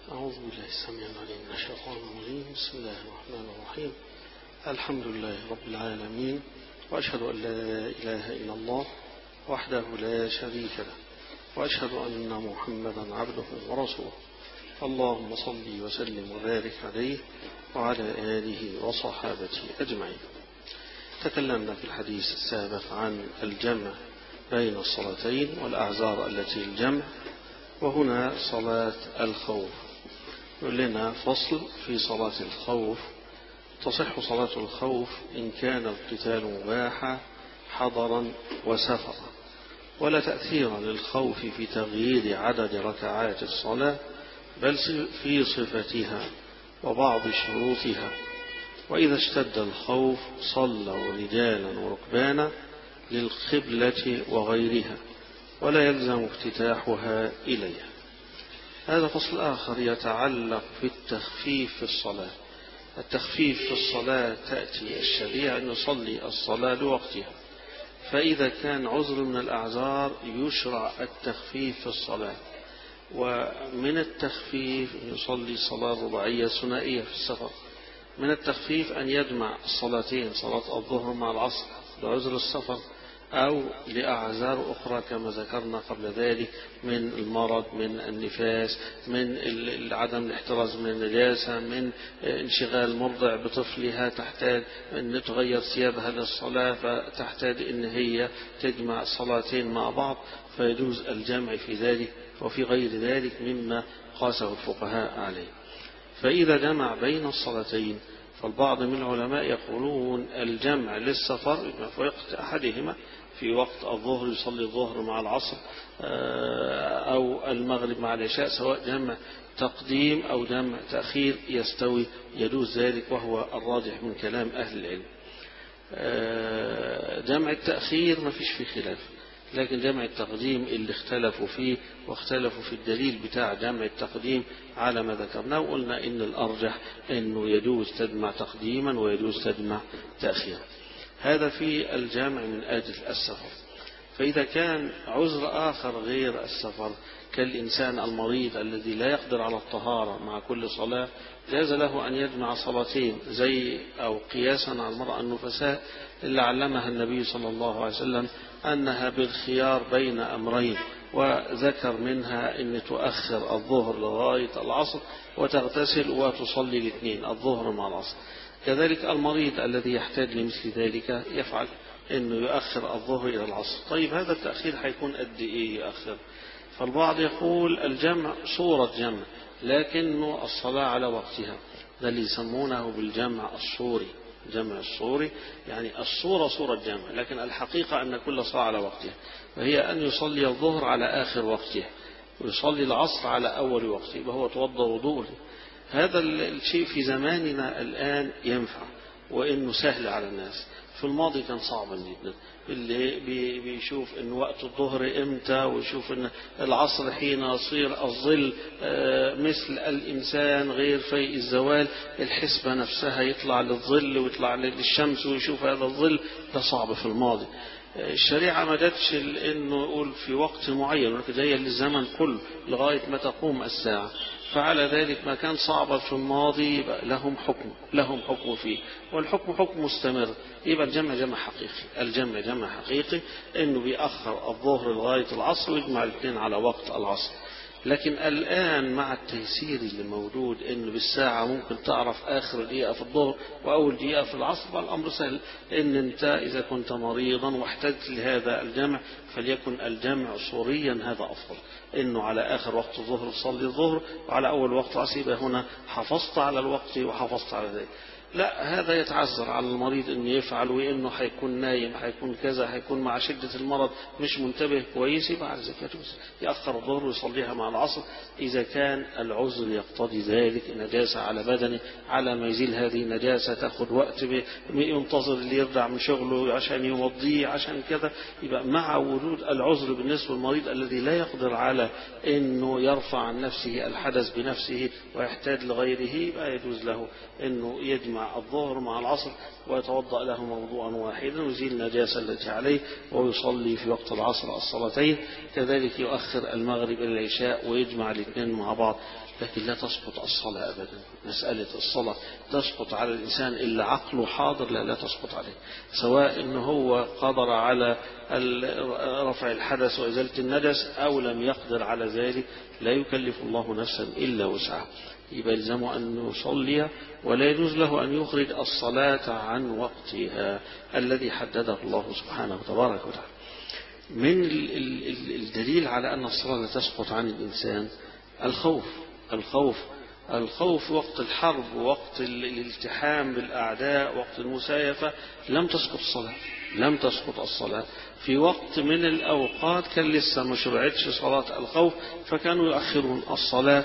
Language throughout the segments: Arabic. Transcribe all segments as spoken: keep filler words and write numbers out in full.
أعوذ بالله السميع العليم من الشيطان الرجيم. بسم الله الرحمن الرحيم. الحمد لله رب العالمين، وأشهد أن لا إله إلا الله وحده لا شريك له، وأشهد أن محمدا عبده ورسوله. اللهم صل وسلم وبارك عليه وعلى آله وصحابته أجمعين. تكلمنا في الحديث السابق عن الجمع بين الصلاتين والأعذار التي الجمع، وهنا صلاة الخوف. يقول لنا فصل في صلاة الخوف: تصح صلاة الخوف إن كان القتال مباحا حضرا وسفرا، ولا تأثير للخوف في تغيير عدد ركعات الصلاة، بل في صفتها وبعض شروطها. وإذا اشتد الخوف صلوا رجالا وركبانا للقبلة وغيرها، ولا يلزم افتتاحها إليها. هذا فصل آخر يتعلق في التخفيف في الصلاة. التخفيف في الصلاة تأتي الشريعة أن يصلي الصلاة لوقتها، فإذا كان عذر من الأعذار يشرع التخفيف في الصلاة. ومن التخفيف أن يصلي صلاة رباعية ثنائية في السفر. من التخفيف أن يجمع الصلاتين، صلاة الظهر مع العصر لعذر السفر أو لأعذار أخرى كما ذكرنا قبل ذلك، من المرض، من النفاس، من عدم الاحتراز من النجاسة، من انشغال مرضع بطفلها تحتاج أن تغير ثيابها للصلاة فتحتاج أن هي تجمع الصلاتين مع بعض، فيجوز الجمع في ذلك وفي غير ذلك مما قاسه الفقهاء عليه. فإذا جمع بين الصلاتين، فالبعض من العلماء يقولون الجمع للسفر في وقت أحدهما، في وقت الظهر يصلي الظهر مع العصر أو المغرب مع العشاء، سواء جمع تقديم أو جمع تأخير يستوي، يجوز ذلك، وهو الراجح من كلام أهل العلم. جمع التأخير ما فيش فيه خلاف، لكن جمع التقديم اللي اختلفوا فيه، واختلفوا في الدليل بتاع جمع التقديم على ما ذكرنا، وقلنا إن الأرجح إنه يجوز تجمع تقديما ويجوز تجمع تأخيرا. هذا في الجمع من أجل السفر. فإذا كان عذر آخر غير السفر، كالإنسان المريض الذي لا يقدر على الطهارة مع كل صلاة، جاز له أن يجمع صلاتين، زي أو قياسا على المرأة النفساء اللي علمها النبي صلى الله عليه وسلم أنها بالخيار بين أمرين، وذكر منها أن تؤخر الظهر لغاية العصر وتغتسل وتصلي الاثنين، الظهر مع العصر. كذلك المريض الذي يحتاج لمثل ذلك يفعل أنه يؤخر الظهر إلى العصر. طيب هذا التأخير هيكون قد إيه يؤخر؟ فالبعض يقول الجمع صورة جمع، لكنه الصلاة على وقتها، ده اللي يسمونه بالجمع الصوري. جمع الصوري يعني الصورة صورة جمع، لكن الحقيقة أن كل صلاة على وقتها، وهي أن يصلي الظهر على آخر وقتها ويصلي العصر على أول وقته، وهو توضأ وضوءه. هذا الشيء في زماننا الآن ينفع، وإنه سهل على الناس. في الماضي كان صعبا جدا، اللي بيشوف ان وقت الظهر امتى، ويشوف ان العصر حين يصير الظل مثل الانسان غير في الزوال، الحسبة نفسها يطلع للظل ويطلع للشمس ويشوف هذا الظل، ده صعب في الماضي. الشريعة ما جاتش انه يقول في وقت معين، ولكن هي للزمن كله لغاية ما تقوم الساعة. فعلى ذلك ما كان صعبا في الماضي يبقى لهم حكم لهم حكم فيه، والحكم حكم مستمر. يبقى الجمع جمع حقيقي، الجمع جمع حقيقي انه بيأخر الظهر لغاية العصر ويجمع الاثنين على وقت العصر. لكن الآن مع التيسير اللي موجود انه بالساعة ممكن تعرف آخر دقيقة في الظهر وأول دقيقة في العصر، فالأمر سهل. ان انت إذا كنت مريضا واحتجت لهذا الجمع فليكن الجمع صوريا، هذا أفضل. انه على آخر وقت الظهر تصلي الظهر، وعلى أول وقت عصيبة، هنا حافظت على الوقت وحافظت على ذلك. لا، هذا يتعذر على المريض أن يفعل، وإنه حيكون نايم، حيكون كذا، حيكون مع شدة المرض مش منتبه كويس، بعد ذلك يأخر الظهر ويصليها مع العصر إذا كان العذر يقتضي ذلك، نجاسة على بدنه، على ما يزيل هذه النجاسة تأخذ وقت، ينتظر اللي يرجع من شغله عشان يمضيه عشان كذا. يبقى مع وجود العذر بالنسبة للمريض الذي لا يقدر على أنه يرفع عن نفسه الحدث بنفسه ويحتاج لغيره، يبقى يجوز له أنه يجمع يجمع الظهر مع العصر ويتوضأ لهما وضوءا واحدا ويزيل النجاسة التي عليه ويصلي في وقت العصر الصلاتين. كذلك يؤخر المغرب إلى العشاء ويجمع الاثنين مع بعض. لكن لا تسقط الصلاة أبدا. مسألة الصلاة تسقط على الإنسان إلا عقله حاضر، لا لا تسقط عليه، سواء إنه هو قدر على رفع الحدث وإزالة النجس أو لم يقدر على ذلك. لا يكلف الله نفسا إلا وسعها. يبقى يلزمه أن يصلي ولا يجوز له أن يخرج الصلاة عن وقتها الذي حدده الله سبحانه وتبارك وتعالى. من الدليل على أن الصلاة لا تسقط عن الإنسان الخوف. الخوف الخوف وقت الحرب، وقت الالتحام بالأعداء، وقت المسايفة لم تسقط الصلاة، لم تسقط الصلاة. في وقت من الأوقات كان لسه ما شرعتش صلاة الخوف، فكانوا يؤخرون الصلاة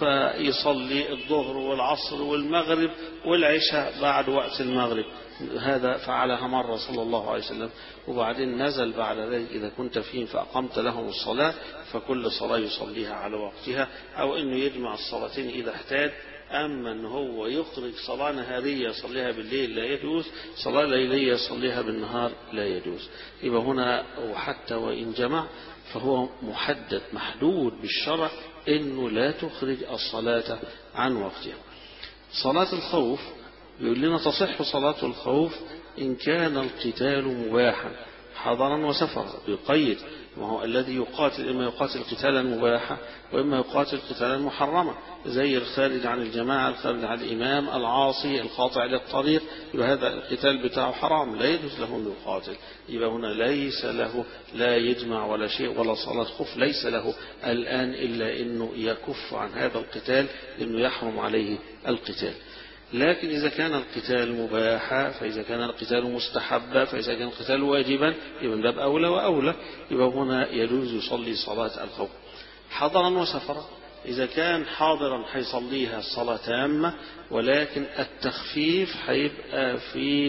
فيصلي الظهر والعصر والمغرب والعشاء بعد وقت المغرب. هذا فعلها مرة صلى الله عليه وسلم، وبعدين نزل بعد ذلك إذا كنت فيهم فأقمت لهم الصلاة فكل صلاة يصليها على وقتها، أو أنه يجمع الصلاتين إذا احتاج. أما أنه هو يخرج صلاة نهارية يصليها بالليل لا يجوز، صلاة ليلية يصليها بالنهار لا يجوز. يبقى هنا وحتى وإن جمع فهو محدد محدود بالشرع أنه لا تخرج الصلاة عن وقتها. صلاة الخوف يقول لنا تصح صلاة الخوف إن كان القتال مباحا حضرا وسفرا. يقيد، وهو الذي يقاتل إما يقاتل قتالا مباحا وإما يقاتل قتالا محرما، زي الخارج عن الجماعة، الخارج عن الإمام، العاصي، القاطع للطريق، يبقى هذا القتال بتاعه حرام لا يجوز له أن يقاتل. يبقى هنا ليس له لا يجمع ولا شيء ولا صلاة خوف، ليس له الآن إلا أنه يكف عن هذا القتال لأنه يحرم عليه القتال. لكن إذا كان القتال مباحا، فإذا كان القتال مستحبا، فإذا كان القتال واجبا، يبقى من باب أولى وأولى. يبقى هنا يجوز يصلي صلاة الخوف حضرا وسفرا. إذا كان حاضرا حيصليها الصلاة تامة، ولكن التخفيف حيبقى في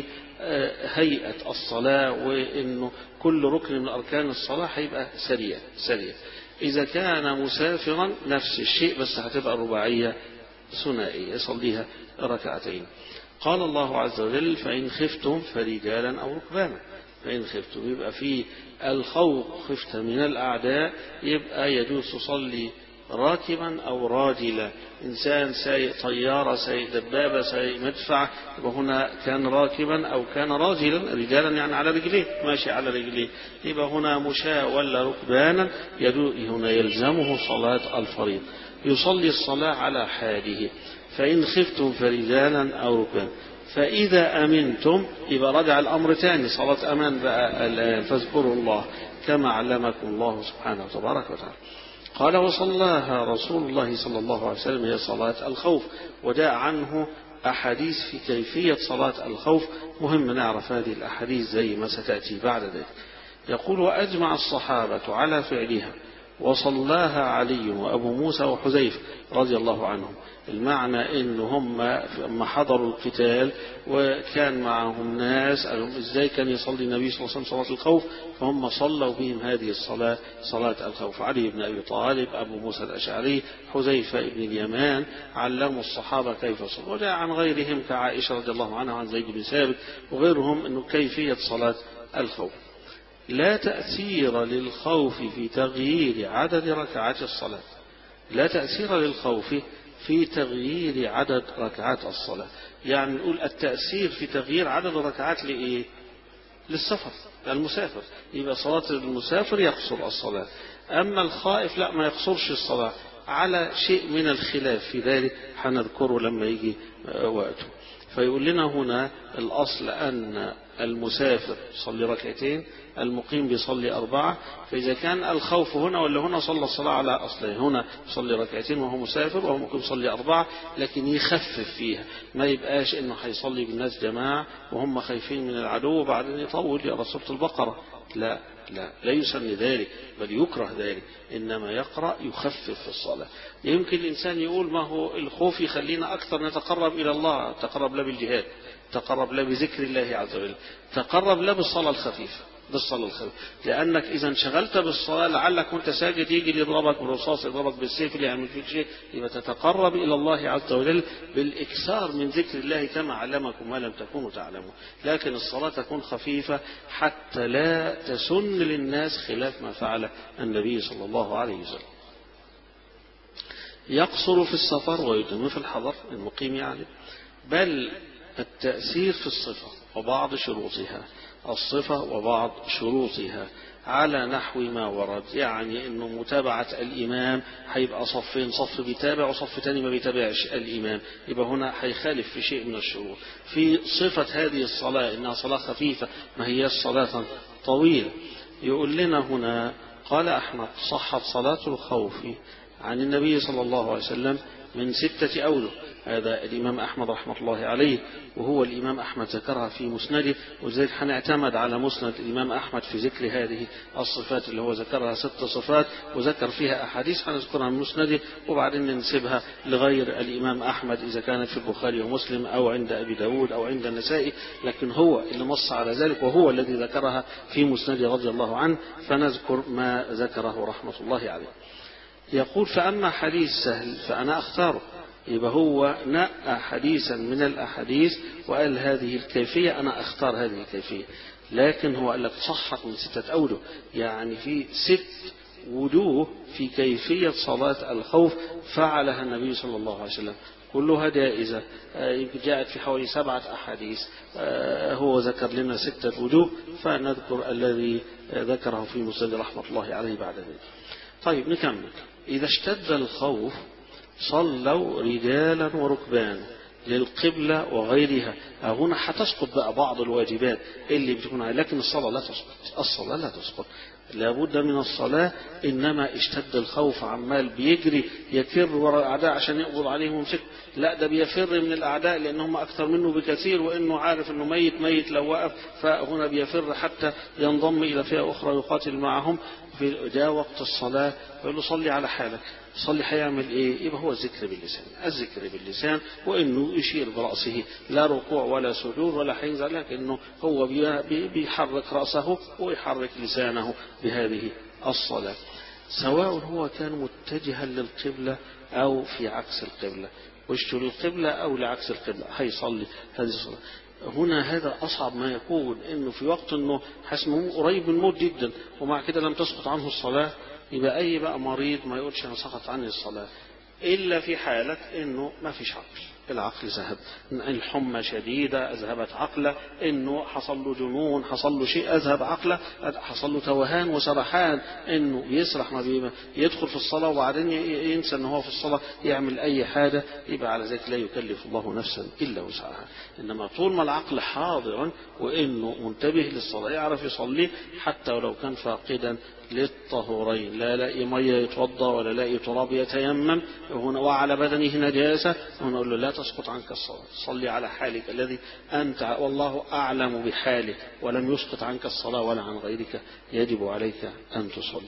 هيئة الصلاة، وإنه كل ركن من أركان الصلاة حيبقى سريع سريع. إذا كان مسافرا نفس الشيء، بس هتبقى رباعية ثنائية يصليها ركعتين. قال الله عز وجل فإن خفتم فرجالا أو ركبانا. فإن خفتم يبقى في الخوف خفت من الأعداء، يبقى يجوز تصلي راكبا أو راجلا. إنسان سايق طيارة، سايق دبابة، سايق مدفع، يبقى هنا كان راكبا أو كان راجلا، رجالا يعني على رجليه، ماشي على رجليه، يبقى هنا مشاة ولا ركبانا، هنا يلزمه صلاة الفريضة، يصلي الصلاة على حاله. فإن خفتم فرجالا أو ركبانا. فإذا أمنتم يبقى رجع الأمر تاني، صلاة أمان بقى الآن، فاذكروا الله كما علمكم الله سبحانه وتبارك وتعالى. قال وصلاها رسول الله صلى الله عليه وسلم هي صلاة الخوف. وجاء عنه أحاديث في كيفية صلاة الخوف، مهم نعرف هذه الأحاديث زي ما ستأتي بعد ذلك. يقول وأجمع الصحابة على فعلها وصلاها علي وأبو موسى وحذيفة رضي الله عنهم. المعنى إن هم لما حضروا القتال وكان معهم ناس قالوا إزاي كان يصلي النبي صلى الله عليه وسلم صلاة الخوف، فهم صلوا بهم هذه الصلاة صلاة الخوف. علي بن أبي طالب، أبو موسى الأشعري، حذيفة بن اليمان علموا الصحابة كيف صلوا. وجاء عن غيرهم كعائشة رضي الله عنها وعن زيد بن ثابت وغيرهم أنه كيفية صلاة الخوف. لا تأثير للخوف في تغيير عدد ركعات الصلاة. لا تأثير للخوف في تغيير عدد ركعات الصلاة. يعني نقول التأثير في تغيير عدد الركعات لإيه؟ للسفر، المسافر، يبقى صلاة المسافر يقصر الصلاة. أما الخائف لا، ما يقصرش الصلاة، على شيء من الخلاف في ذلك هنذكره لما يجي وقته. فيقول لنا هنا الأصل أن المسافر يصلي ركعتين، المقيم بيصلي أربعة. فإذا كان الخوف هنا ولا هنا صلى الصلاة على أصله، هنا يصلي ركعتين وهو مسافر، وهو مقيم يصلي أربعة، لكن يخفف فيها، ما يبقاش إنه هيصلي بالناس جماعة وهم خايفين من العدو وبعدين يطول يقرأ سورة البقرة. لا لا لا يسن ذلك، بل يكره ذلك، إنما يقرأ يخفف في الصلاة. يمكن الإنسان يقول ما هو الخوف يخلينا أكثر نتقرب إلى الله، تقرب لا بالجهاد، تقرب لا بذكر الله عز وجل، تقرب لا بالصلاة الخفيفة، بالصلاة الخفيفة، لأنك إذا انشغلت بالصلاة لعلك وأنت ساجد يجي يضربك بالرصاص، يضربك بالسيف، اللي يعمل فيك شيء، يبقى تتقرب إلى الله عز وجل بالإكثار من ذكر الله كما علمكم ما لم تكونوا تعلمون. لكن الصلاة تكون خفيفة حتى لا تسن للناس خلاف ما فعل النبي صلى الله عليه وسلم. يقصر في السفر ويتم في الحضر، المقيم يعني، بل التأثير في الصفة وبعض شروطها، الصفة وبعض شروطها على نحو ما ورد، يعني انه متابعة الامام هيبقى صفين، صف بيتابع وصف تاني ما بيتابعش الامام، يبقى هنا هيخالف في شيء من الشروط. في صفة هذه الصلاة انها صلاة خفيفة ما هي صلاة طويلة. يقول لنا هنا قال أحمد صحت صلاة الخوف عن النبي صلى الله عليه وسلم من ستة أوجه. هذا الإمام أحمد رحمة الله عليه، وهو الإمام أحمد ذكرها في مسنده، وذلك هنعتمد على مسند الإمام أحمد في ذكر هذه الصفات اللي هو ذكرها ست صفات، وذكر فيها أحاديث هنذكرها من مسنده وبعدين ننسبها لغير الإمام أحمد إذا كانت في البخاري ومسلم أو عند أبي داود أو عند النسائي، لكن هو اللي نص على ذلك وهو الذي ذكرها في مسنده رضي الله عنه، فنذكر ما ذكره رحمة الله عليه. يقول فأما حديث سهل فأنا أختاره، يبقى هو نقى حديثا من الأحاديث وقال هذه الكيفية أنا أختار هذه الكيفية، لكن هو قال لك صحت من ستة أوجه، يعني في ست وجوه في كيفية صلاة الخوف فعلها النبي صلى الله عليه وسلم، كلها جائزة، جاءت في حوالي سبعة أحاديث، هو ذكر لنا ستة وجوه فنذكر الذي ذكره في مسند رحمة الله عليه بعد ذلك. طيب نكمل. إذا اشتد الخوف صلوا رجالا وركبانا للقبلة وغيرها. هنا هتسقط بقى بعض الواجبات اللي بتكون عليها، لكن الصلاة لا تسقط، الصلاة لا تسقط، لابد من الصلاة. إنما اشتد الخوف عمال بيجري يكر وراء الأعداء عشان يقبض عليهم ويمسك، لا ده بيفر من الأعداء لأنهم أكثر منه بكثير، وإنه عارف إنه ميت ميت لو وقف، فهنا بيفر حتى ينضم إلى فئة أخرى يقاتل معهم. في جاء وقت الصلاة يقول له صلي على حالك، صلي هيعمل إيه؟ يبقى هو الذكر باللسان، الذكر باللسان، وإنه يشير برأسه، لا ركوع ولا سجود ولا هينزل، لكنه هو بيحرك رأسه ويحرك لسانه بهذه الصلاة، سواء هو كان متجها للقبلة أو في عكس القبلة، وشه للقبلة أو لعكس القبلة هيصلي هذه الصلاة. هنا هذا أصعب ما يكون، إنه في وقت إنه حسمه قريب من الموت جدا ومع كده لم تسقط عنه الصلاة، يبقى أي بقى مريض ما يقولش أنا سقط عني الصلاة، إلا في حالة إنه ما فيش عقل، العقل ذهب، الحمى شديدة أذهبت عقله، إنه حصل له جنون، حصل له شيء أذهب عقله، حصل له توهان وسرحان، إنه يسرح ما بيما يدخل في الصلاة وبعدين ينسى إنه هو في الصلاة يعمل أي حاجة، يبقى على ذلك لا يكلف الله نفسا إلا وسعها. إنما طول ما العقل حاضرا وإنه منتبه للصلاة يعرف يصلي حتى ولو كان فاقدا للطهورين، لا لاقي مية يتوضا ولا لاقي تراب يتيمم هنا وعلى بدنه نجاسة، ونقول له لا تسقط عنك الصلاة، صلي على حالك الذي أنت والله أعلم بحالك، ولم يسقط عنك الصلاة ولا عن غيرك، يجب عليك أن تصلي.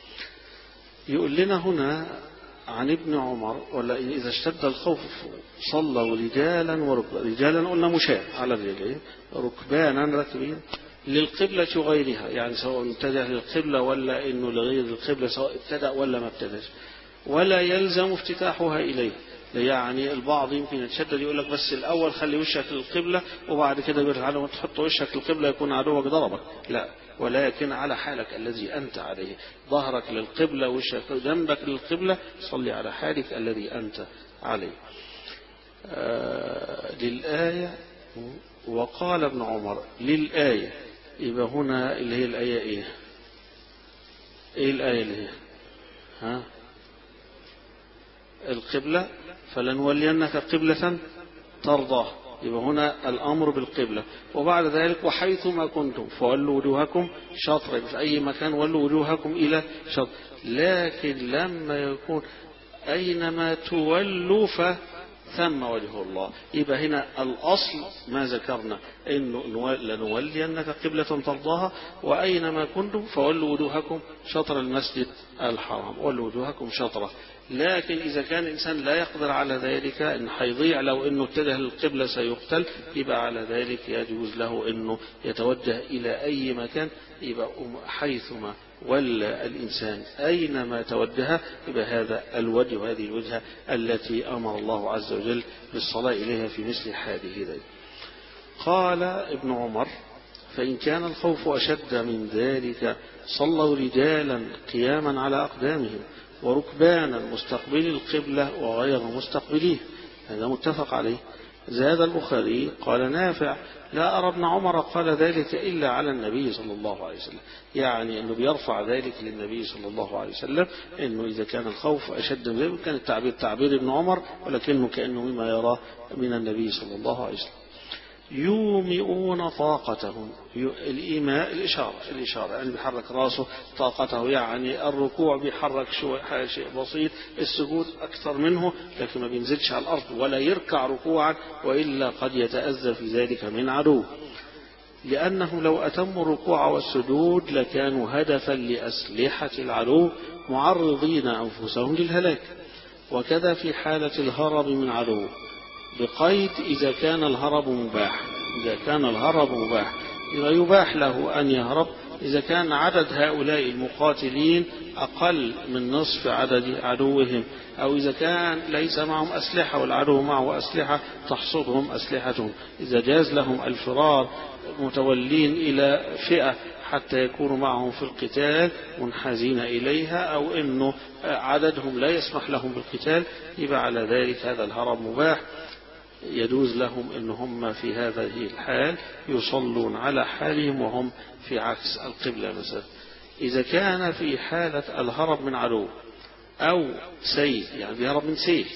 يقول لنا هنا عن ابن عمر ولا إذا اشتد الخوف صلوا رجالا وركبانا، رجالا قلنا مشاة على الرجال، ركبانا راكبين للقبلة وغيرها، يعني سواء اتجه للقبلة ولا إنه لغير القبلة، سواء ابتدأ ولا ما ابتدأش، ولا يلزم افتتاحها إليه. يعني البعض يمكن يتشدد يقول لك بس الأول خلي وشك للقبلة وبعد كده بيرجع له تحط وشك للقبلة يكون عدوك ضربك، لا، ولكن على حالك الذي أنت عليه، ظهرك للقبلة وشك جنبك للقبلة، صلي على حالك الذي أنت عليه. آه للآية وقال ابن عمر للآية، يبقى هنا اللي هي الآية إيه؟ إيه الآية اللي هي؟ ها؟ القبلة، فلنولينك قبلة ترضاه، يبقى هنا الأمر بالقبلة، وبعد ذلك وحيث ما كنتم فولوا وجوهكم شطر، في أي مكان ولوا وجوهكم إلى شطر، لكن لما يكون أينما تولوا ثم وجه الله. يبقى هنا الأصل ما ذكرنا إنه لنولينك قبلة ترضاها وأينما كنتم فولوا وجوهكم شطر المسجد الحرام، ولوا وجوهكم شطره. لكن إذا كان الإنسان لا يقدر على ذلك، إن حيضيع لو إنه اتجه للقبلة سيقتل، يبقى على ذلك يجوز له إنه يتوجه إلى أي مكان. يبقى حيثما ولا الإنسان أينما توجه يبقى هذا الوجه وهذه الوجهة التي أمر الله عز وجل بالصلاة إليها في مثل هذه ذلك. قال ابن عمر: فإن كان الخوف أشد من ذلك صلوا رجالا قياما على أقدامهم وركبانا مستقبلي القبلة وغير مستقبليه. هذا متفق عليه. زاد البخاري قال نافع: لا أرى ابن عمر قال ذلك إلا على النبي صلى الله عليه وسلم، يعني أنه بيرفع ذلك للنبي صلى الله عليه وسلم، أنه إذا كان الخوف أشد من ذلك. كان التعبير تعبير ابن عمر ولكنه كأنه مما يراه من النبي صلى الله عليه وسلم. يومئون طاقتهم، الإيماء الإشارة، الإشارة يعني بيحرك راسه، طاقته يعني الركوع بيحرك شيء بسيط، السجود أكثر منه لكن ما بينزلش على الأرض ولا يركع ركوعا، وإلا قد يتأذى في ذلك من عدو، لأنهم لو أتموا الركوع والسجود لكانوا هدفا لأسلحة العدو معرضين أنفسهم للهلاك. وكذا في حالة الهرب من عدو، بقيد إذا كان الهرب مباح. إذا كان الهرب مباح إذا يباح له أن يهرب إذا كان عدد هؤلاء المقاتلين أقل من نصف عدد عدوهم، أو إذا كان ليس معهم أسلحة والعدو معه أسلحة تحصدهم أسلحتهم، إذا جاز لهم الفرار متولين إلى فئة حتى يكونوا معهم في القتال منحازين إليها، أو أنه عددهم لا يسمح لهم بالقتال، يبقى على ذلك هذا الهرب مباح. يجوز لهم أن هم في هذه الحال يصلون على حالهم وهم في عكس القبلة مثلا. إذا كان في حالة الهرب من عدو أو سيل، يعني بيهرب من سيل،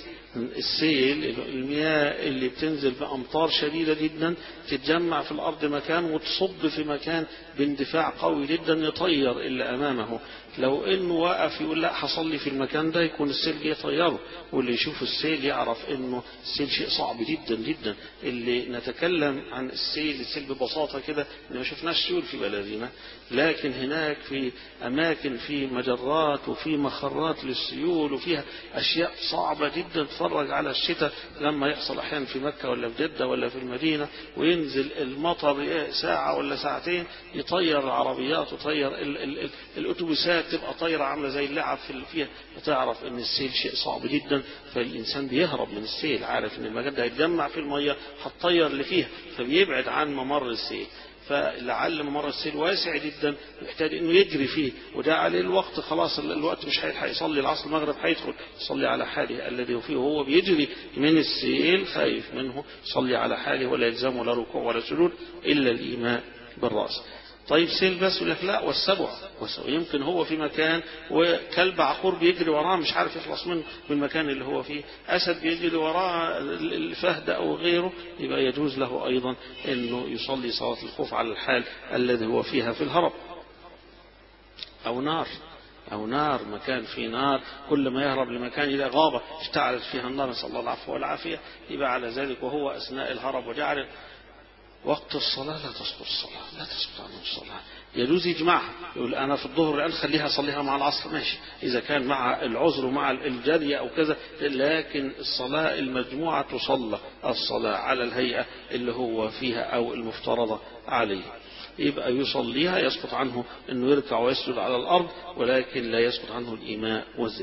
السيل المياه اللي بتنزل بأمطار شديدة جدا تتجمع في الأرض مكان وتصب في مكان باندفاع قوي جدا يطير اللي أمامه. لو إنه وقف يقول لا حصل لي في المكان ده يكون السيل جاي يطيره، واللي يشوف السيل يعرف إنه السيل شيء صعب جدا جدا. اللي نتكلم عن السيل السيل ببساطة كده إن ما شفناش سيول في بلدنا، لكن هناك في أماكن في مجرات وفي مخرات للسيول وفيها أشياء صعبة جدا. تفرج على الشتاء لما يحصل أحيانا في مكة ولا في جدة ولا في المدينة وينزل المطر ساعة ولا ساعتين يطير العربيات وطير ال ال ال الأتوبيسات تبقى طايرة عاملة زي اللعب في فيها. فتعرف ان السيل شيء صعب جدا، فالإنسان بيهرب من السيل عارف ان المكان ده هيتجمع في المية هتطير اللي فيها، فبيبعد عن ممر السيل. فلعل ممر السيل واسع جدا يحتاج انه يجري فيه، وده عليه الوقت خلاص الوقت مش هيلحق يصلي العصر المغرب، هيدخل يصلي على حاله الذي هو فيه وهو بيجري من السيل خايف منه، يصلي على حاله ولا يلزمه لا ركوع ولا سجود الا الايماء بالراس. طيب سيل بس يقول لك لا والسبع، يمكن هو في مكان وكلب عقور بيجري وراه مش عارف يخلص من من المكان اللي هو فيه، أسد بيجري وراه الفهد أو غيره، يبقى يجوز له أيضا أنه يصلي صلاة الخوف على الحال الذي هو فيها في الهرب. أو نار أو نار مكان فيه نار، كل ما يهرب لمكان إلى غابة اشتعلت فيها النار نسأل الله العفو والعافية، يبقى على ذلك وهو أثناء الهرب وجعل وقت الصلاة لا تسقط الصلاة، لا تسقط عنه الصلاة. يجوز يجمعها، يقول أنا في الظهر الآن خليها أصليها مع العصر ماشي، إذا كان مع العذر ومع الجري أو كذا، لكن الصلاة المجموعة تصلى الصلاة على الهيئة اللي هو فيها أو المفترضة عليه، يبقى يصليها يسقط عنه أنه يركع ويسجد على الأرض، ولكن لا يسقط عنه الإيماء والذكر.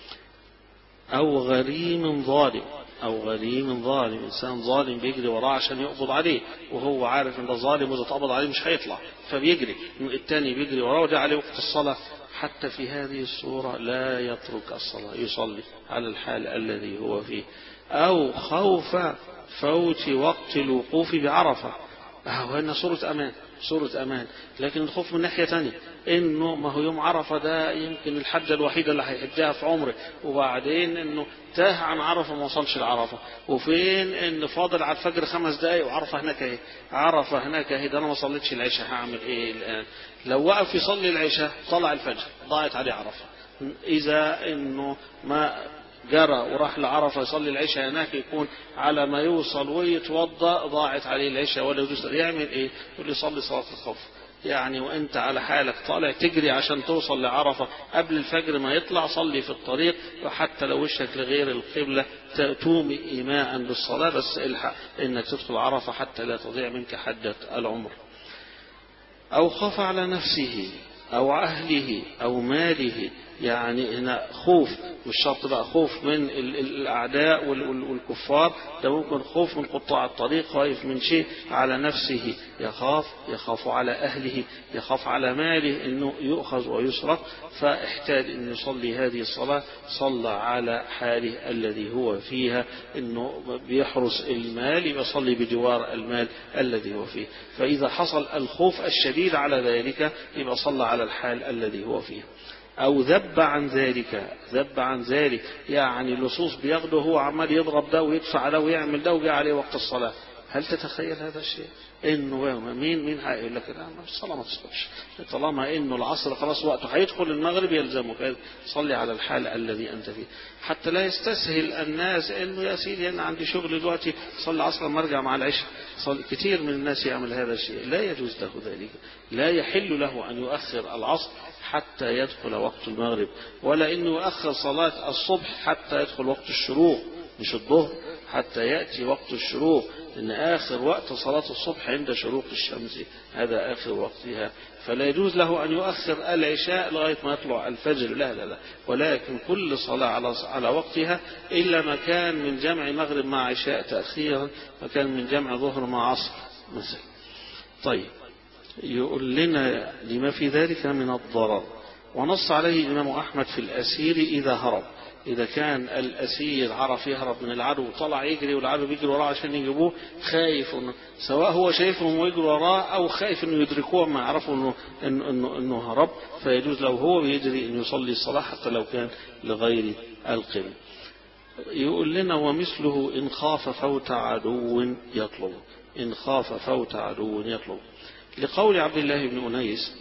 أو غريم ظالم، أو غريم ظالم، إنسان ظالم بيجري وراه عشان يقبض عليه وهو عارف أن ده ظالم وإذا تقبض عليه مش هيطلع فبيجري، الثاني بيجري وراه وده عليه وقت الصلاة. حتى في هذه الصورة لا يترك الصلاة، يصلي على الحال الذي هو فيه. أو خوف فوت وقت الوقوف بعرفة، وهنا صورة أمان، صورة أمان، لكن الخوف من ناحية تانية إنه ما هو يوم عرفة ده يمكن الحجة الوحيدة اللي هيحجها في عمره، وبعدين إنه تاه عن عرفة ما وصلش العرفة، وفين إن فاضل على الفجر خمس دقايق وعرفة هناك اهي، عرفة هناك اهي، ده أنا ما صليتش العشاء هعمل إيه الآن؟ لو وقف يصلي العشاء طلع الفجر ضاعت عليه عرفة. إذا إنه ما جرى وراح لعرفة يصلي العشاء هناك، يكون على ما يوصل ويتوضأ ضاعت عليه العشاء ولا يجوز، يعمل ايه؟ يقول لي صلي صلاة الخوف. يعني وانت على حالك طالع تجري عشان توصل لعرفة قبل الفجر ما يطلع، صلي في الطريق، وحتى لو وشك لغير القبلة تومي إيماء بالصلاة، بس الحق انك تدخل عرفة حتى لا تضيع منك حجة العمر. أو خاف على نفسه أو أهله أو ماله، يعني هنا خوف مش شرط بقى خوف من الأعداء والكفار، ده ممكن خوف من قطاع الطريق، خايف من شيء على نفسه، يخاف يخاف على أهله، يخاف على ماله إنه يؤخذ ويسرق، فاحتاج أن يصلي هذه الصلاة، صلى على حاله الذي هو فيها، إنه بيحرس المال يصلي بجوار المال الذي هو فيه. فإذا حصل الخوف الشديد على ذلك يبقى صلى على الحال الذي هو فيه. أو ذب عن ذلك، ذب عن ذلك يعني اللصوص بياخده هو عمال يضرب ده ويدفع ده ويعمل ده وجاء عليه وقت الصلاة. هل تتخيل هذا الشيء؟ إنه مين مين هيقول لك لا الصلاة ما تصلحش، طالما إنه العصر خلاص وقته هيدخل المغرب يلزمك صلي على الحال الذي أنت فيه، حتى لا يستسهل الناس إنه يا سيدي أنا عندي شغل دلوقتي صلي العصر لما أرجع مع العشاء. كثير من الناس يعمل هذا الشيء، لا يجوز له ذلك، لا يحل له أن يؤخر العصر حتى يدخل وقت المغرب، ولا إنه يؤخر صلاة الصبح حتى يدخل وقت الشروق، مش الظهر، حتى يأتي وقت الشروق، إن آخر وقت صلاة الصبح عند شروق الشمس، هذا آخر وقتها، فلا يجوز له أن يؤخر العشاء لغاية ما يطلع الفجر، لا لا لا، ولكن كل صلاة على على وقتها، إلا ما كان من جمع مغرب مع عشاء تأخيرا، وكان من جمع ظهر مع عصر مثلا. طيب يقول لنا لما في ذلك من الضرر، ونص عليه الإمام أحمد في الأسير إذا هرب، إذا كان الأسير عرف يهرب من العدو وطلع يجري والعدو بيجري وراه عشان يجيبوه، خايف إنه سواء هو شايفهم ويجري وراه أو خايف إنه يدركوه ما يعرفوا إنه إنه إنه, إنه هرب، فيجوز لو هو بيجري إنه يصلي الصلاة حتى لو كان لغير القبلة. يقول لنا ومثله إن خاف فوت عدو يطلب، إن خاف فوت عدو يطلب، لقول عبد الله بن أنيس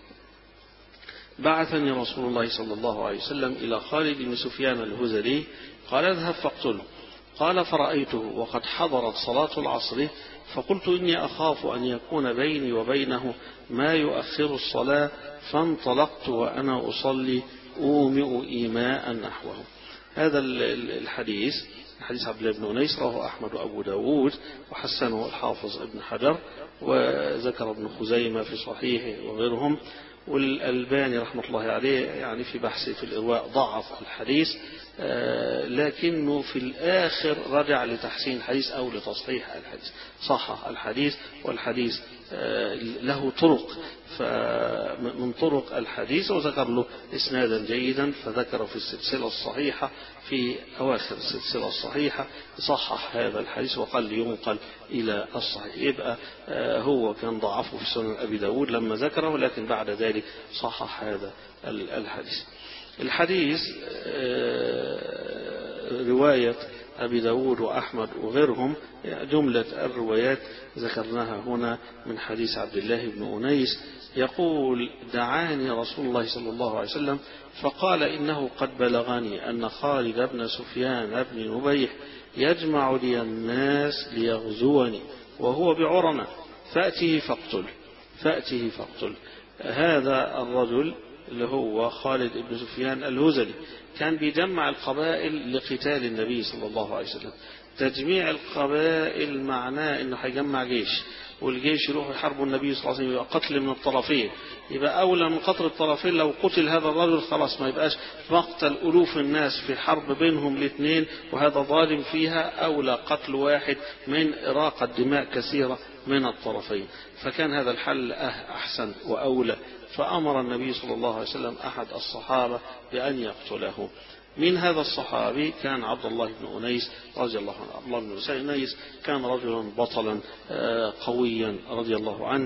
بعثني رسول الله صلى الله عليه وسلم إلى خالد بن سفيان الهذلي قال اذهب فاقتله، قال فرأيته وقد حضرت صلاة العصر، فقلت إني أخاف أن يكون بيني وبينه ما يؤخر الصلاة، فانطلقت وأنا أصلي أومئ إيماء نحوه. هذا الحديث حديث عبد الله بن أنيس رواه أحمد وأبو داود وحسنه الحافظ ابن حجر، وذكر ابن خزيمة في صحيحه وغيرهم، والألباني رحمة الله عليه يعني في بحثه في الإرواء ضعف الحديث، لكنه في الآخر رجع لتحسين الحديث أو لتصحيح الحديث، صحح الحديث، والحديث له طرق، فمن طرق الحديث وذكر له إسنادا جيدا، فذكر في السلسلة الصحيحة في أواخر السلسلة الصحيحة صحح هذا الحديث وقال ينقل إلى الصحيح. يبقى هو كان ضعفه في سنن أبي داود لما ذكره، لكن بعد ذلك صحح هذا الحديث. الحديث رواية أبي داود وأحمد وغيرهم، جملة الروايات ذكرناها هنا من حديث عبد الله بن أنيس، يقول دعاني رسول الله صلى الله عليه وسلم فقال إنه قد بلغني أن خالد بن سفيان بن نبيح يجمع لي الناس ليغزوني وهو بعرنة، فأته فاقتل فأته فاقتل. هذا الرجل اللي هو خالد بن سفيان الهذلي كان بيجمع القبائل لقتال النبي صلى الله عليه وسلم. تجميع القبائل معناه انه هيجمع جيش، والجيش يروح يحاربوا النبي صلى الله عليه وسلم، يبقى قتل من الطرفين، يبقى أولى من قتل الطرفين لو قتل هذا الرجل خلاص ما يبقاش مقتل ألوف الناس في حرب بينهم الاثنين وهذا ظالم فيها، أولى قتل واحد من إراقة دماء كثيرة من الطرفين، فكان هذا الحل أحسن وأولى، فأمر النبي صلى الله عليه وسلم أحد الصحابة بأن يقتله. من هذا الصحابي كان عبد الله بن أنيس رضي الله عنه. عبد الله بن أنيس كان رجلا بطلا قويا رضي الله عنه،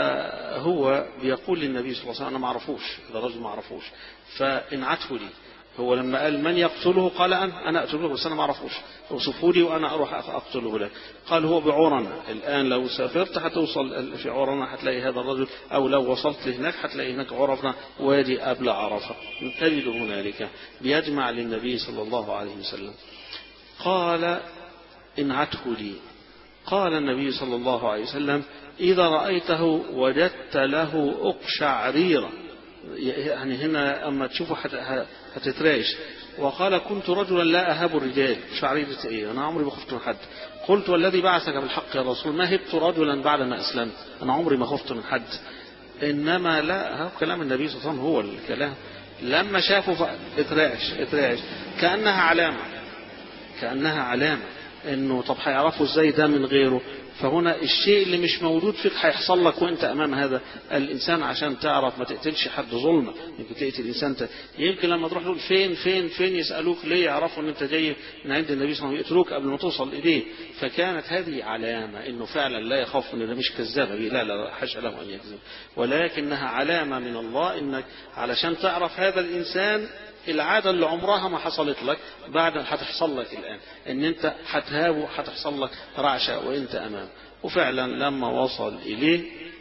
فهو بيقول للنبي صلى الله عليه وسلم أنا ما أعرفوش، هذا رجل ما أعرفوش، فانعته لي هو لما قال من يقتله قال أنا أنا أقتله، بس أنا ما أعرفوش، اوصفوا لي وأنا أروح أقتله لك. قال هو بعورنا، الآن لو سافرت هتوصل في عورنا هتلاقي هذا الرجل، أو لو وصلت هناك هتلاقي هناك عرفنا وادي قبل عرفة تجد هنالك، بيجمع للنبي صلى الله عليه وسلم. قال انعته لي. قال النبي صلى الله عليه وسلم إذا رأيته وجدت له أقشعريرة، يعني هنا أما تشوفه هتترايش. وقال كنت رجلا لا أهاب الرجال. شعريرة إيه؟ أنا عمري ما خفت من حد. قلت والذي بعثك بالحق يا رسول ما هبت رجلا بعد ما أسلمت، أنا عمري ما خفت من حد. إنما لا، هو كلام النبي صلى الله عليه وسلم هو الكلام. لما شافه اتراعش اتراعش كأنها علامة، كأنها علامة إنه طب هيعرفوا إزاي ده من غيره. فهنا الشيء اللي مش موجود فيك هيحصل لك وانت امام هذا الانسان، عشان تعرف ما تقتلش حد ظلمه. يمكن تقتل الانسان ت... يمكن لما تروح له فين فين فين يسالوك ليه، يعرفوا ان انت جاي من عند النبي صلى الله عليه وسلم، يقتلوك قبل ما توصل اليه. فكانت هذه علامه انه فعلا لا يخاف ان ده مش كذاب، لا لا حاشا له ان يكذب، ولكنها علامه من الله انك علشان تعرف هذا الانسان العادة اللي عمرها ما حصلت لك بعد هتحصل لك الآن، ان انت هتهابه هتحصل لك رعشة وانت امام. وفعلا لما وصل اليه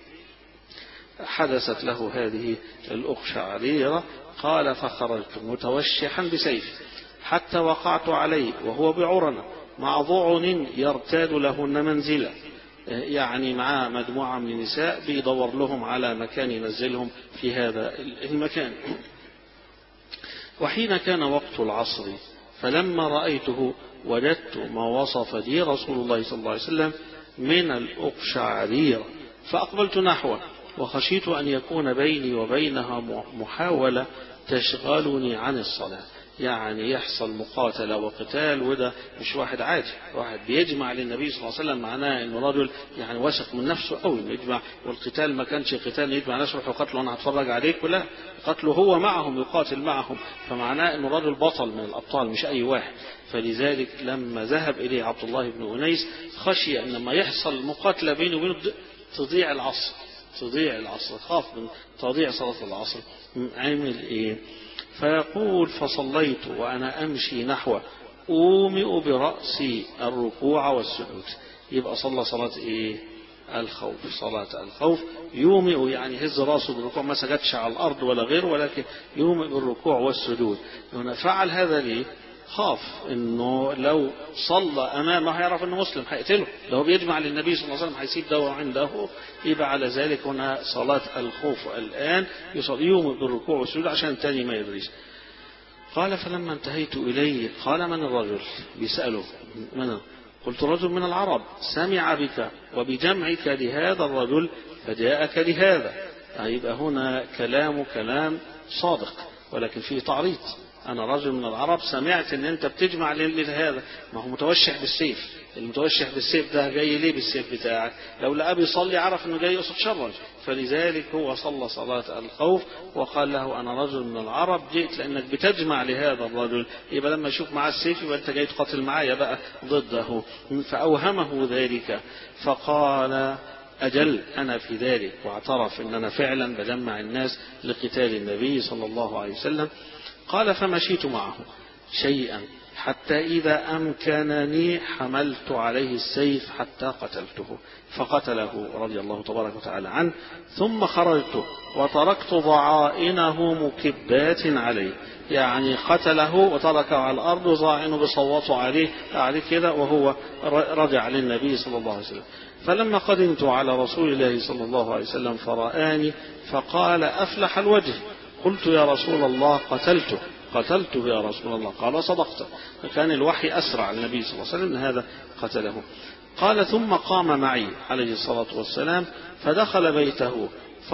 حدثت له هذه الأقشعريرة. قال فخرجت متوشحا بسيفي حتى وقعت عليه وهو بعرنة مع ضعن يرتاد لهن منزلا، يعني معاه مجموعة من النساء بيدور لهم على مكان ينزلهم في هذا المكان. وحين كان وقت العصر فلما رأيته وجدت ما وصف لي رسول الله صلى الله عليه وسلم من الأقشعريرة، فأقبلت نحوه وخشيت أن يكون بيني وبينها محاولة تشغلني عن الصلاة، يعني يحصل مقاتلة وقتال، وده مش واحد عادي، واحد بيجمع للنبي صلى الله عليه وسلم، معناه انه رجل يعني واثق من نفسه قوي يجمع. والقتال ما كانش قتال يجمع ناس يروحوا يقاتلوا وانا هتفرج عليك، ولا قتله هو معهم يقاتل معهم، فمعناه انه رجل بطل من الابطال مش اي واحد. فلذلك لما ذهب اليه عبد الله بن أنيس خشي ان لما يحصل مقاتلة بينه وبينه تضيع العصر، تضيع العصر، خاف من تضيع صلاة العصر. عمل ايه؟ فيقول فصليت وأنا أمشي نحوه أومئ برأسي الركوع والسجود. يبقى صلى صلاة إيه؟ الخوف، صلاة الخوف. يومئ يعني هز راسه بالركوع، ما سجدش على الأرض ولا غيره، ولكن يومئ بالركوع والسجود. هنا فعل هذا ليه؟ خاف انه لو صلى امامه هيعرف انه مسلم هيقتله، لو بيجمع للنبي صلى الله عليه وسلم هيسيب دواء عنده. يبقى على ذلك هنا صلاة الخوف الآن يصلي يوم بالركوع والسجود عشان التاني ما يدريش. قال فلما انتهيت إليه قال من الرجل؟ بيسأله من؟ قلت رجل من العرب سمع بك وبجمعك لهذا الرجل فجاءك لهذا. يبقى هنا كلام كلام صادق ولكن فيه تعريض. أنا رجل من العرب سمعت أن أنت بتجمع لهذا، ما هو متوشح بالسيف، المتوشح بالسيف ده جاي ليه بالسيف بتاعك؟ لو لقى بيصلي عرف أنه جاي يقصد شرا، فلذلك هو صلى صلاة الخوف وقال له أنا رجل من العرب جئت لأنك بتجمع لهذا الرجل. يبقى لما يشوف معاه السيف يبقى أنت جاي تقاتل معايا بقى ضده، فأوهمه ذلك. فقال أجل أنا في ذلك، واعترف أن أنا فعلا بجمع الناس لقتال النبي صلى الله عليه وسلم. قال فمشيت معه شيئا حتى إذا أمكنني حملت عليه السيف حتى قتلته، فقتله رضي الله تبارك وتعالى عنه. ثم خرجت وتركت ضعائنه مكبات عليه، يعني قتله وتركه على الأرض وضعائنه بصوتوا عليه عليه كده، وهو رجع للنبي صلى الله عليه وسلم. فلما قدمت على رسول الله صلى الله عليه وسلم فرآني فقال أفلح الوجه. قلت يا رسول الله قتلته قتلته يا رسول الله. قال صدقت. فكان الوحي أسرع النبي صلى الله عليه وسلم هذا قتله. قال ثم قام معي عليه الصلاة والسلام فدخل بيته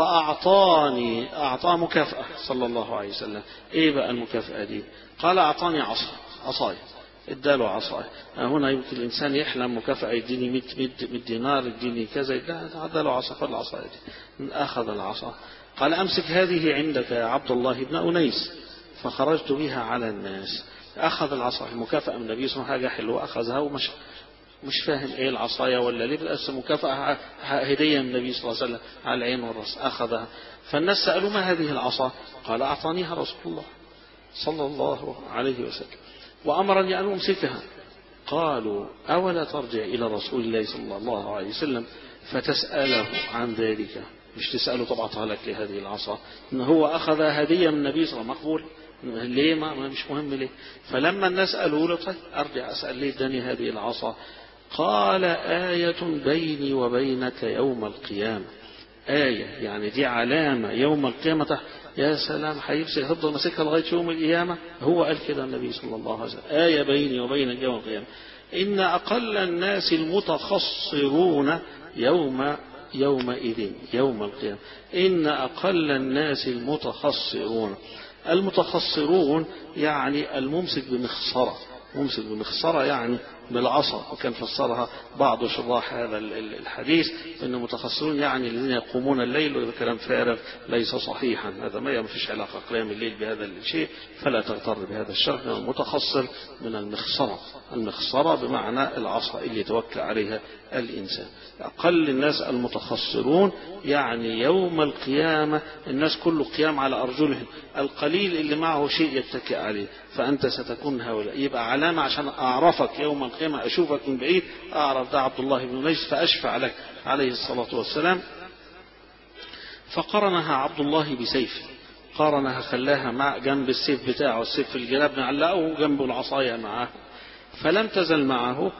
فأعطاني أعطى مكافأة صلى الله عليه وسلم. إيه بقى المكافأة دي؟ قال أعطاني عصا عصاي، اداله عصاي. هنا يمكن الإنسان يحلم مكافأة يديني مئة دينار يديني كذا، لا اداله عصا، خذ العصا دي. أخذ العصا قال أمسك هذه عندك يا عبد الله بن أنيس. فخرجت بها على الناس. أخذ العصا، المكافأة من النبي صلى الله عليه وسلم حاجة حلوة، أخذها ومش مش فاهم إيه العصاية ولا ليه، بس مكافأة هدية من النبي صلى الله عليه وسلم على العين والرأس. أخذها. فالناس سألوا ما هذه العصا؟ قال أعطانيها رسول الله صلى الله عليه وسلم وأمرني أن أمسكها. قالوا أولا ترجع إلى رسول الله صلى الله عليه وسلم فتسأله عن ذلك، مش تسأله طبعا لك لهذه العصا، إن هو أخذ هدية من النبي صلى الله عليه وسلم مقبول ليه، ما مش مهم ليه. فلما الناس قالوا له طيب أرجع أسأل ليه اداني هذه العصا. قال آية بيني وبينك يوم القيامة. آية يعني دي علامة يوم القيامة. يا سلام، هيمسك يفضل ماسكها لغاية يوم القيامة. هو قال كده النبي صلى الله عليه وسلم، آية بيني وبينك يوم القيامة إن أقل الناس المتخصرون يوم يومئذ يوم القيامة إن أقل الناس المتخصرون. المتخصرون يعني الممسك بمخصرة، ممسك بمخصرة يعني بالعصا، وكان فسرها بعض شراح هذا الحديث أن متخصصون يعني الذين يقومون الليل، وهذا كلام فارغ ليس صحيحا، هذا ما فيش علاقة قيام الليل بهذا الشيء، فلا تغتر بهذا الشرح. المتخصر من المخصرة، المخصرة بمعنى العصا اللي يتوكل عليها الإنسان. أقل الناس المتخصرون يعني يوم القيامة الناس كله قيام على أرجلهم، القليل اللي معه شيء يتكئ عليه، فأنت ستكون هؤلاء. يبقى علامة عشان أعرفك يوم القيامة، أشوفك من بعيد أعرف ده عبد الله بن نجس فأشفع لك عليه الصلاة والسلام. فقرنها عبد الله بسيف، قرنها خلاها مع جنب السيف بتاعه، السيف في الجناب نعلقه جنب العصاية معه، فلم تزل معه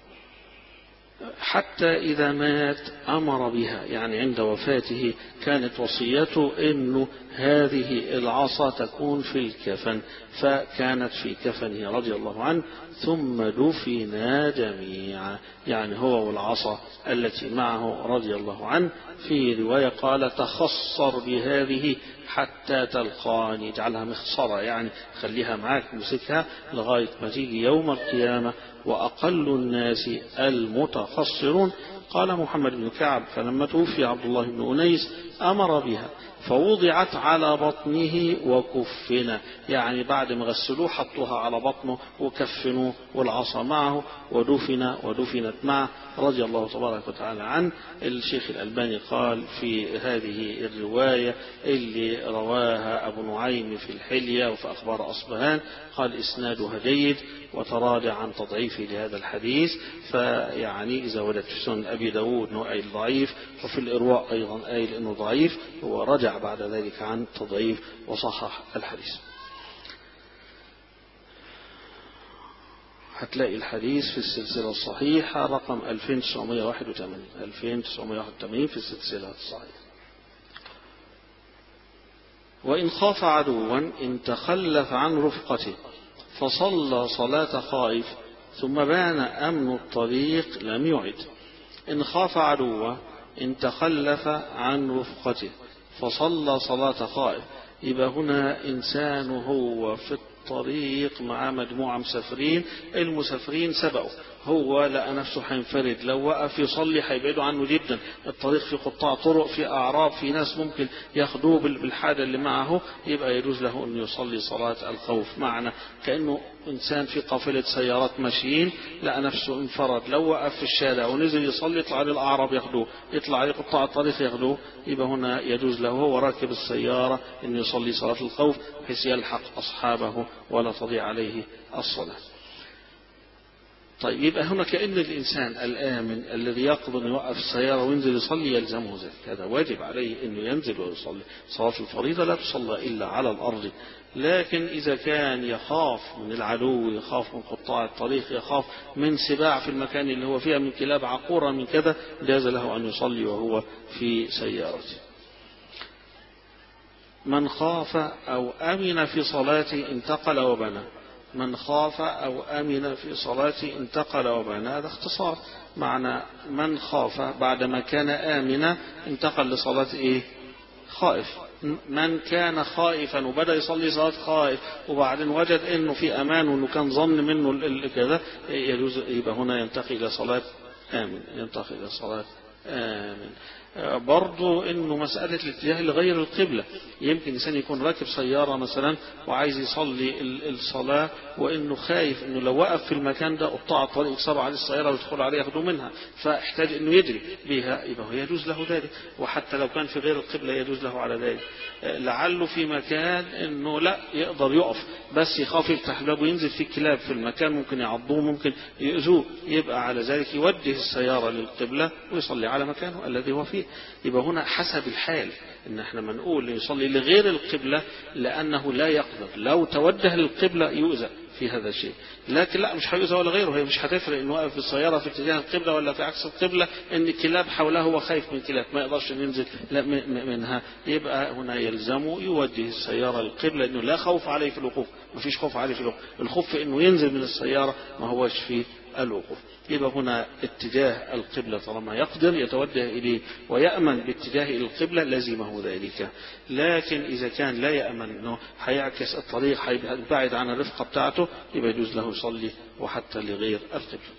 حتى إذا مات أمر بها، يعني عند وفاته كانت وصيته إنه هذه العصا تكون في الكفن، فكانت في كفنه رضي الله عنه، ثم دفنا جميعا، يعني هو والعصا التي معه رضي الله عنه. في رواية قال تخصر بهذه حتى تلقاني، اجعلها مخصرة يعني خليها معاك مسكها لغاية ما تيجي يوم القيامة. وأقل الناس المتخصرون. قال محمد بن كعب فلما توفي عبد الله بن أنيس أمر بها فوضعت على بطنه وكفنا، يعني بعد ما غسلوه حطوها على بطنه وكفنوه والعصا معه ودفن ودفنت معه رضي الله تبارك وتعالى عنه. الشيخ الألباني قال في هذه الرواية اللي رواها أبو نعيم في الحلية وفي أخبار أصبهان قال إسنادها جيد، وتراجع عن تضعيفه لهذا الحديث، فيعني إذا وجدت في سنن أبي داود أنه قايل ضعيف، وفي الإرواء أيضا قايل أنه ضعيف، هو رجع بعد ذلك عن تضعيف وصحح الحديث. هتلاقي الحديث في السلسلة الصحيحة رقم ألفين وتسعمائة وواحد وثمانين ألفين وتسعمائة وواحد وثمانين في السلسلة الصحيحة. وإن خاف عدوا إن تخلف عن رفقته فصلى صلاة خائف ثم بان أمن الطريق لم يعد. إن خاف عدوا إن تخلف عن رفقته فصلى صلاة خائف، يبقى هنا إنسان هو في الطريق مع مجموعة مسافرين، المسافرين سبقوا، هو لقى نفسه هينفرد، لو وقف يصلي هيبعدوا عنه جدا، الطريق في قطاع طرق، في أعراب، في ناس ممكن ياخدوه بالحاجة اللي معه، يبقى يجوز له أن يصلي صلاة الخوف. معنى كأنه إنسان في قافلة سيارات ماشيين لقى نفسه انفرد، لو وقف في الشارع ونزل يصلي يطلع عليه الأعراب ياخدوه، يطلع عليه قطاع الطريق ياخدوه، يبقى هنا يجوز له هو راكب السيارة أن يصلي صلاة الخوف بحيث يلحق أصحابه ولا تضيع عليه الصلاة. طيب يبقى هنا كأن الإنسان الآمن الذي يقضي أن يوقف السيارة وينزل يصلي يلزمه ذلك، هذا واجب عليه أنه ينزل ويصلي. صلاة الفريضة لا تصلى إلا على الأرض، لكن إذا كان يخاف من العدو، يخاف من قطاع الطريق، يخاف من سباع في المكان اللي هو فيها من كلاب عقورة من كذا، جاز له أن يصلي وهو في سيارته. من خاف أو أمن في صلاته انتقل وبنى. من خاف أو أمن في صلاته انتقل وبنى، هذا اختصار. معنى من خاف بعدما كان آمنا انتقل لصلاة إيه؟ خائف. من كان خائفا وبدأ يصلي صلاة خائف وبعدين وجد إنه في أمان وإنه كان ظن منه كذا، يجوز يبقى هنا ينتقل إلى صلاة آمن، ينتقل إلى صلاة آمن. برضو انه مسألة الاتجاه لغير القبلة، يمكن انسان يكون راكب سيارة مثلا وعايز يصلي الصلاة وانه خايف انه لو وقف في المكان ده قطاع الطريق يكسروا عليه السيارة ويدخلوا عليه ياخدوا منها، فاحتاج انه يجري بها، يبقى هو يجوز له ذلك. وحتى لو كان في غير القبلة يجوز له على ذلك. لعله في مكان انه لا يقدر يقف بس يخاف يفتح الباب وينزل فيه كلاب في المكان ممكن يعضوه ممكن يؤذوه، يبقى على ذلك يوجه السيارة للقبلة ويصلي على مكانه الذي هو فيه. يبقى هنا حسب الحال، ان احنا ما نقول يصلي لغير القبلة لانه لا يقدر، لو توجه للقبلة يؤذى في هذا الشيء، لكن لا مش هيؤذى ولا غيره. هي مش هتفرق انه واقف في السيارة في اتجاه القبلة ولا في عكس القبلة، ان كلاب حوله هو خايف من كلاب ما يقدرش ينزل منها، يبقى هنا يلزمه يوجه السيارة للقبلة، انه لا خوف عليه في الوقوف، ما فيش خوف عليه في الوقوف، الخوف في انه ينزل من السيارة ما هوش في الوقوف. يبقى هنا اتجاه القبلة طالما يقدر يتوجه إليه ويأمن باتجاه إلى القبلة لازمه ذلك. لكن إذا كان لا يأمن أنه هيعكس الطريق هيبعد عن الرفقة بتاعته يبقى يجوز له يصلي وحتى لغير القبلة.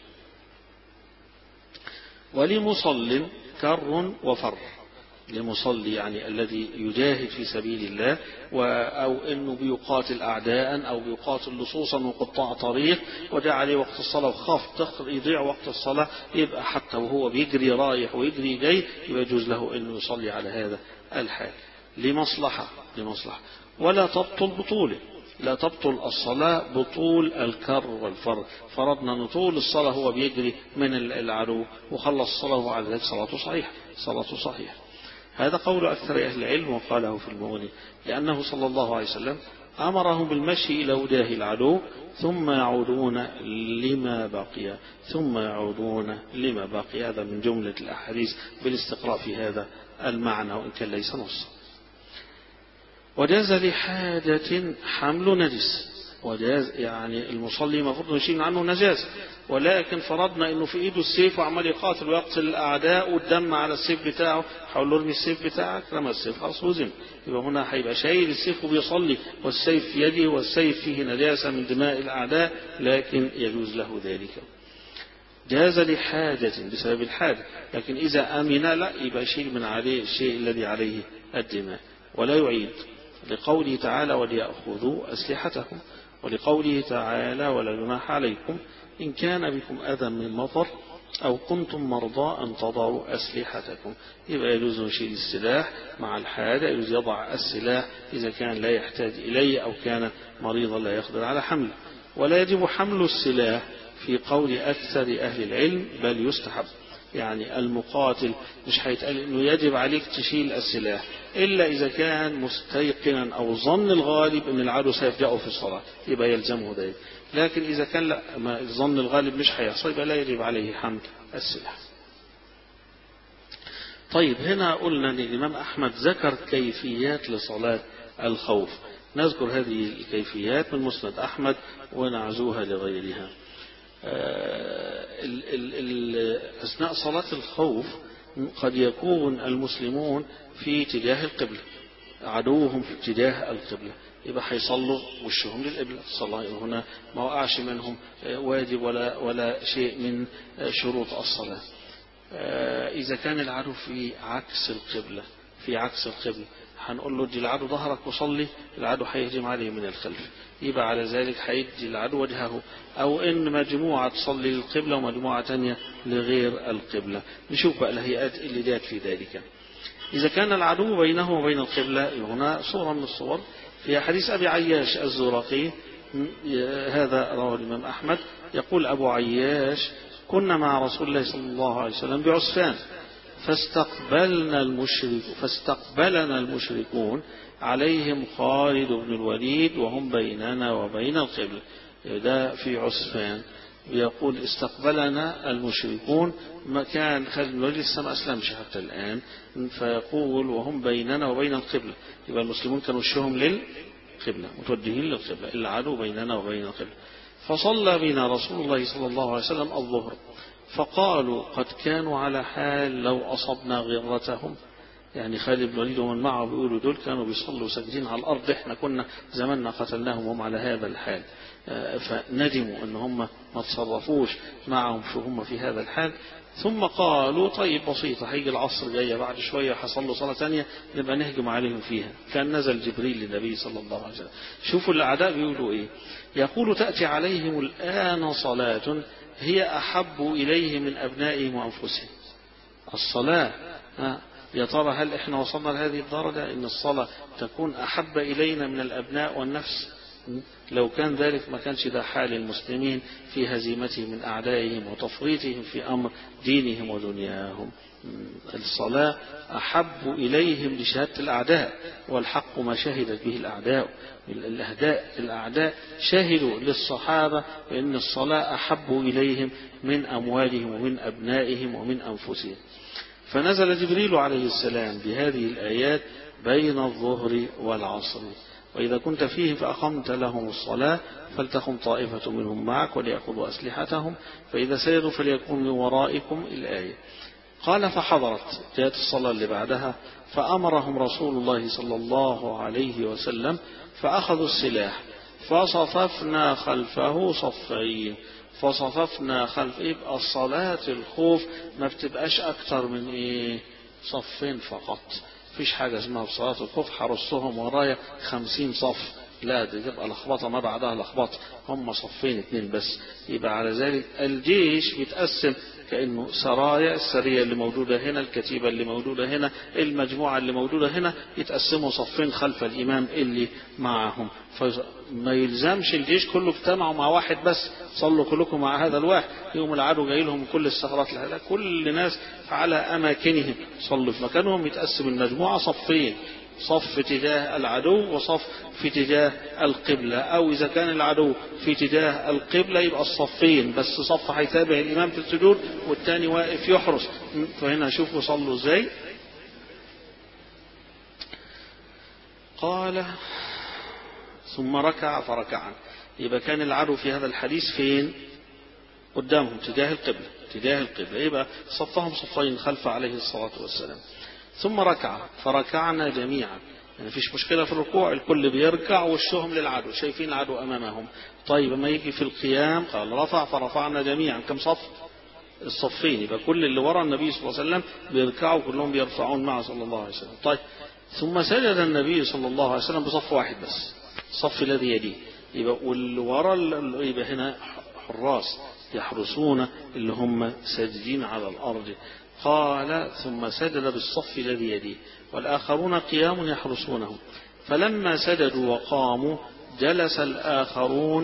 ولمصل كر وفر، لمصلي يعني الذي يجاهد في سبيل الله أو أنه بيقاتل أعداء أو بيقاتل لصوصا وقطاع طريق وجاء عليه وقت الصلاة وخاف يضيع وقت الصلاة، يبقى حتى وهو بيجري رايح ويجري جاي يبقى يجوز له أنه يصلي على هذا الحال لمصلحة لمصلحة ولا تبطل بطوله، لا تبطل الصلاة بطول الكر والفر. فرضنا نطول الصلاة هو بيجري من العدو وخلص الصلاة وعلى ذلك صلاته صحيح صلاته صحيح. هذا قول أكثر أهل العلم وقاله في المغني، لأنه صلى الله عليه وسلم أمرهم بالمشي إلى وجاه العدو ثم يعودون لما بقي ثم يعودون لما بقي. هذا من جملة الأحاديث بالاستقراء في هذا المعنى وإن كان ليس نص. وجاز لحاجة حمل نجس، وجاز يعني المصلي المفروض نشيل عنه نجاسة، ولكن فرضنا انه في ايده السيف وعمال يقاتل ويقتل الاعداء والدم على السيف بتاعه، حاول له ارمي السيف بتاعك، رمى السيف خلاص وزن، يبقى هنا هيبقى شايل السيف وبيصلي والسيف في يده والسيف فيه نجاسة من دماء الاعداء، لكن يجوز له ذلك. جاز لحاجة بسبب الحاجة، لكن إذا أمن لا يبقى يشيل من عليه الشيء الذي عليه الدماء ولا يعيد، لقوله تعالى وليأخذوا أسلحتهم، ولقوله تعالى ولا جناح عليكم إن كان بكم أذى من مطر أو كنتم مرضى أن تضعوا أسلحتكم. يبقى يجوز نشيل السلاح مع الحاجة، يجوز يضع السلاح إذا كان لا يحتاج إليه أو كان مريضا لا يقدر على حمله. ولا يجب حمل السلاح في قول أكثر أهل العلم بل يستحب، يعني المقاتل مش هيتقال انه يجب عليك تشيل السلاح الا اذا كان مستيقنا او ظن الغالب ان العدو سيفجأه في الصلاة يبقى يلزمه ذلك، لكن اذا كان لا ما الظن الغالب مش هيحصل يبقى لا يجب عليه حمل السلاح. طيب هنا قلنا ان الامام احمد ذكر كيفيات لصلاة الخوف، نذكر هذه الكيفيات من مسند احمد ونعزوها لغيرها. ال ال ال أثناء صلاة الخوف قد يكون المسلمون في اتجاه القبلة، عدوهم في اتجاه القبلة، يبقى هيصلوا وشهم للقبلة. الصلاة هنا ما وقعش منهم واجب ولا ولا شيء من شروط الصلاة. إذا كان العدو في عكس القبلة في عكس القبلة هنقول له ادي العدو ظهرك وصلي، العدو هيهجم عليه من الخلف، يبقى على ذلك هيدي العدو وجهه، أو إن مجموعة تصلي للقبلة ومجموعة تانية لغير القبلة. نشوف بقى الهيئات اللي جات في ذلك. إذا كان العدو بينه وبين القبلة هنا صورة من الصور في حديث أبي عياش الزرقي، هذا رواه الإمام أحمد، يقول أبو عياش كنا مع رسول الله صلى الله عليه وسلم بعسفان فاستقبلنا المشرك فاستقبلنا المشركون عليهم خالد بن الوليد وهم بيننا وبين القبلة. ده في عسفان يقول استقبلنا المشركون، مكان خالد بن الوليد لسه ما أسلمش حتى الآن، فيقول وهم بيننا وبين القبلة، يبقى المسلمون كانوا وشهم للقبلة متوجهين للقبلة، العدو بيننا وبين القبلة. فصلى بنا رسول الله صلى الله عليه وسلم الظهر فقالوا قد كانوا على حال لو أصبنا غرتهم، يعني خالد بن الوليد ومن معه بيقولوا دول كانوا بيصلوا ساجدين على الأرض، احنا كنا زماننا قتلناهم هم على هذا الحال. فندموا أن هم ما تصرفوش معهم شو هم في هذا الحال. ثم قالوا طيب بسيطة، هيجي العصر جاية بعد شوية حصل له صلاة ثانية نبقى نهجم عليهم فيها. كان نزل جبريل للنبي صلى الله عليه وسلم. شوفوا الأعداء بيقولوا إيه، يقول تأتي عليهم الآن صلاة هي أحب إليه من أبنائهم وأنفسهم. الصلاة يا ترى هل إحنا وصلنا لهذه الدرجة إن الصلاة تكون أحب إلينا من الأبناء والنفس؟ لو كان ذلك ما كانش ده حال المسلمين في هزيمتهم من أعدائهم وتفريطهم في أمر دينهم ودنياهم. الصلاة أحب إليهم لشهادة الأعداء، والحق ما شهدت به الأعداء. الأعداء الأعداء شهدوا للصحابة بأن الصلاة أحب إليهم من أموالهم ومن أبنائهم ومن أنفسهم. فنزل جبريل عليه السلام بهذه الآيات بين الظهر والعصر، وإذا كنت فيه فأقمت لهم الصلاة فلتقم طائفة منهم معك وليأخذوا أسلحتهم فإذا سجدوا فليكن من ورائكم الآية. قال فحضرت جاءت الصلاة اللي بعدها فأمرهم رسول الله صلى الله عليه وسلم فأخذوا السلاح فصففنا خلفه صفين. فصففنا خلف يبقى الصلاة الخوف ما بتبقاش أكتر من إيه صفين فقط. فيش حاجة اسمها بصلاة الخوف حرصهم ورايا خمسين صف، لا دي تبقى لخبطة ما بعدها لخبطة، هم صفين اتنين بس. يبقى على ذلك الجيش بيتقسم كأنه سرايا، السرية اللي موجودة هنا، الكتيبة اللي موجودة هنا، المجموعة اللي موجودة هنا، يتقسموا صفين خلف الإمام اللي معهم. فما يلزمش الجيش كله اجتمعوا مع واحد بس صلوا كلكم مع هذا الواحد، يوم العدو جاي لهم كل الثغرات، لا كل الناس على أماكنهم صلوا في مكانهم. يتقسم المجموعة صفين، صف تجاه العدو وصف في تجاه القبلة، أو إذا كان العدو في تجاه القبلة يبقى الصفين بس صف هيتابع الإمام في السجود والتاني واقف يحرس. فهنا شوفوا صلوا ازاي. قال ثم ركع فركعا. يبقى كان العدو في هذا الحديث فين؟ قدامهم تجاه القبلة، تجاه القبلة، يبقى صفهم صفين خلف عليه الصلاة والسلام. ثم ركع فركعنا جميعا، يعني فيش مشكلة في الركوع، الكل بيركع وشهم للعدو شايفين العدو أمامهم. طيب ما يجي في القيام قال رفع فرفعنا جميعا، كم صف؟ الصفين، يبقى كل اللي وراء النبي صلى الله عليه وسلم بيركعوا كلهم بيرفعون معه صلى الله عليه وسلم. طيب ثم سجد النبي صلى الله عليه وسلم بصف واحد بس، الصف الذي يليه. يبقى واللي وراء يبقى هنا حراس يحرسون اللي هم ساجدين على الأرض. قال ثم سجد بالصف الذي يليه والآخرون قيام يحرسونهم. فلما سجدوا وقاموا جلس الآخرون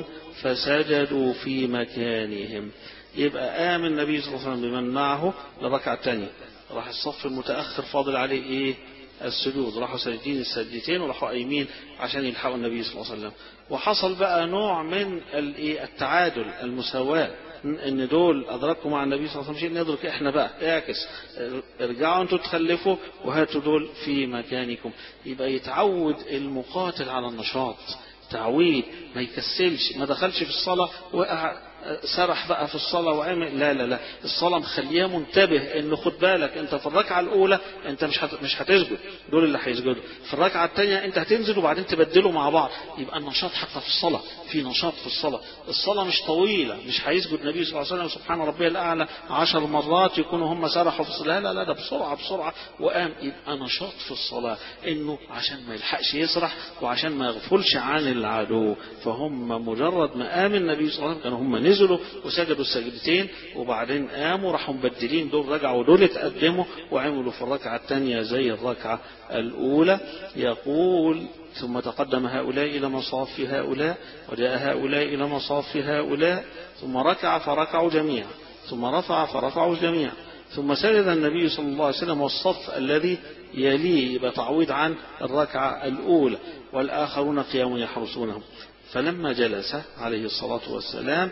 فسجدوا في مكانهم. يبقى قام النبي صلى الله عليه وسلم بمن معه للركعة الثانية، راح الصف المتأخر فاضل عليه ايه؟ السجود، راحوا ساجدين السجدتين وراحوا قايمين عشان يلحقوا النبي صلى الله عليه وسلم. وحصل بقى نوع من التعادل المساواة، ان دول ادركوا مع النبي صلى الله عليه وسلم ندرك احنا بقى، اعكس ارجعوا انتوا تخلفوا وهاتوا دول في مكانكم. يبقى يتعود المقاتل على النشاط، تعويد، ما يكسلش، ما دخلش في الصلاة وقع سرح بقى في الصلاة وعمل، لا لا لا، الصلاة مخليه منتبه انه خد بالك انت في الركعة الاولى انت مش هت... مش هتسجد، دول اللي هيسجدوا، في الركعة الثانية انت هتنزل وبعدين تبدلوا مع بعض. يبقى النشاط حتى في الصلاة، في نشاط في الصلاة. الصلاة مش طويلة، مش هيسجد النبي صلى الله عليه وسلم سبحان ربي الأعلى عشر مرات يكونوا هم سرحوا في الصلاة، لا لا ده بسرعة بسرعة وقام. يبقى نشاط في الصلاة انه عشان ما يلحقش يسرح وعشان ما يغفلش عن العدو. فهم مجرد ما قام النبي صلى الله عليه وسلم كانوا هم نزلوا وسجدوا السجدتين وبعدين قاموا راحوا مبدلين، دول رجعوا دول اتقدموا وعملوا في الركعة الثانية زي الركعة الأولى. يقول ثم تقدم هؤلاء إلى مصاف هؤلاء وجاء هؤلاء إلى مصاف هؤلاء ثم ركع فركعوا جميعا ثم رفع فرفعوا جميعا ثم سجد النبي صلى الله عليه وسلم والصف الذي يليه، يبقى تعويض عن الركعة الأولى، والآخرون قيام يحرسونهم. فلما جلس عليه الصلاة والسلام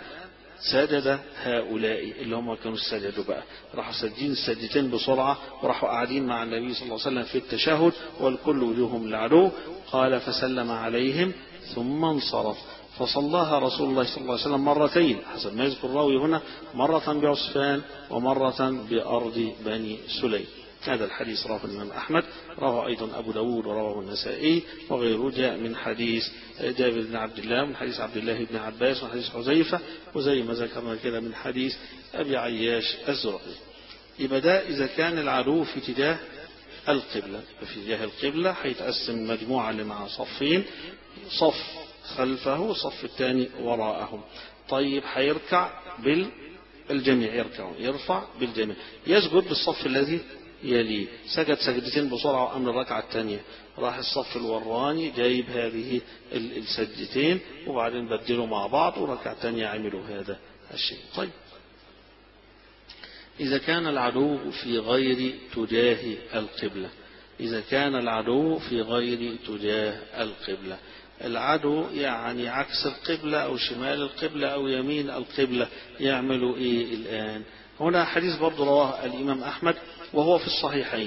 سجد هؤلاء اللي هم كانوا سجدوا بقى، راحوا سجدين السجدتين بسرعة وراحوا قاعدين مع النبي صلى الله عليه وسلم في التشهد والكل وجوههم للعدو. قال فسلم عليهم ثم انصرف فصلاها رسول الله صلى الله عليه وسلم مرتين حسب ما يذكر الراوي هنا، مرة بعسفان ومرة بأرض بني سليم. هذا الحديث رواه الإمام أحمد، رواه أيضا أبو داود ورواه النسائي وغيره، جاء من حديث جابر بن عبد الله، من حديث عبد الله بن عباس، ومن حديث حذيفة، وزي ما ذكرنا كده من حديث أبي عياش الزرقي. يبقى ده إذا كان العدو في اتجاه القبلة، في اتجاه القبلة هيتقسم المجموعة اللي مع صفين، صف خلفه والصف الثاني وراءهم. طيب هيركع بالجميع، يركع يرفع بالجميع، يسجد بالصف الذي يليه، سجد سجدتين بسرعة وأمر الركعة الثانية، راح الصف الوراني جايب هذه السجدتين وبعدين بدلوا مع بعض وركعة ثانية عملوا هذا الشيء. طيب إذا كان العدو في غير تجاه القبلة، إذا كان العدو في غير تجاه القبلة، العدو يعني عكس القبلة أو شمال القبلة أو يمين القبلة، يعملوا إيه الآن؟ هنا حديث برضو رواه الإمام أحمد وهو في الصحيحين،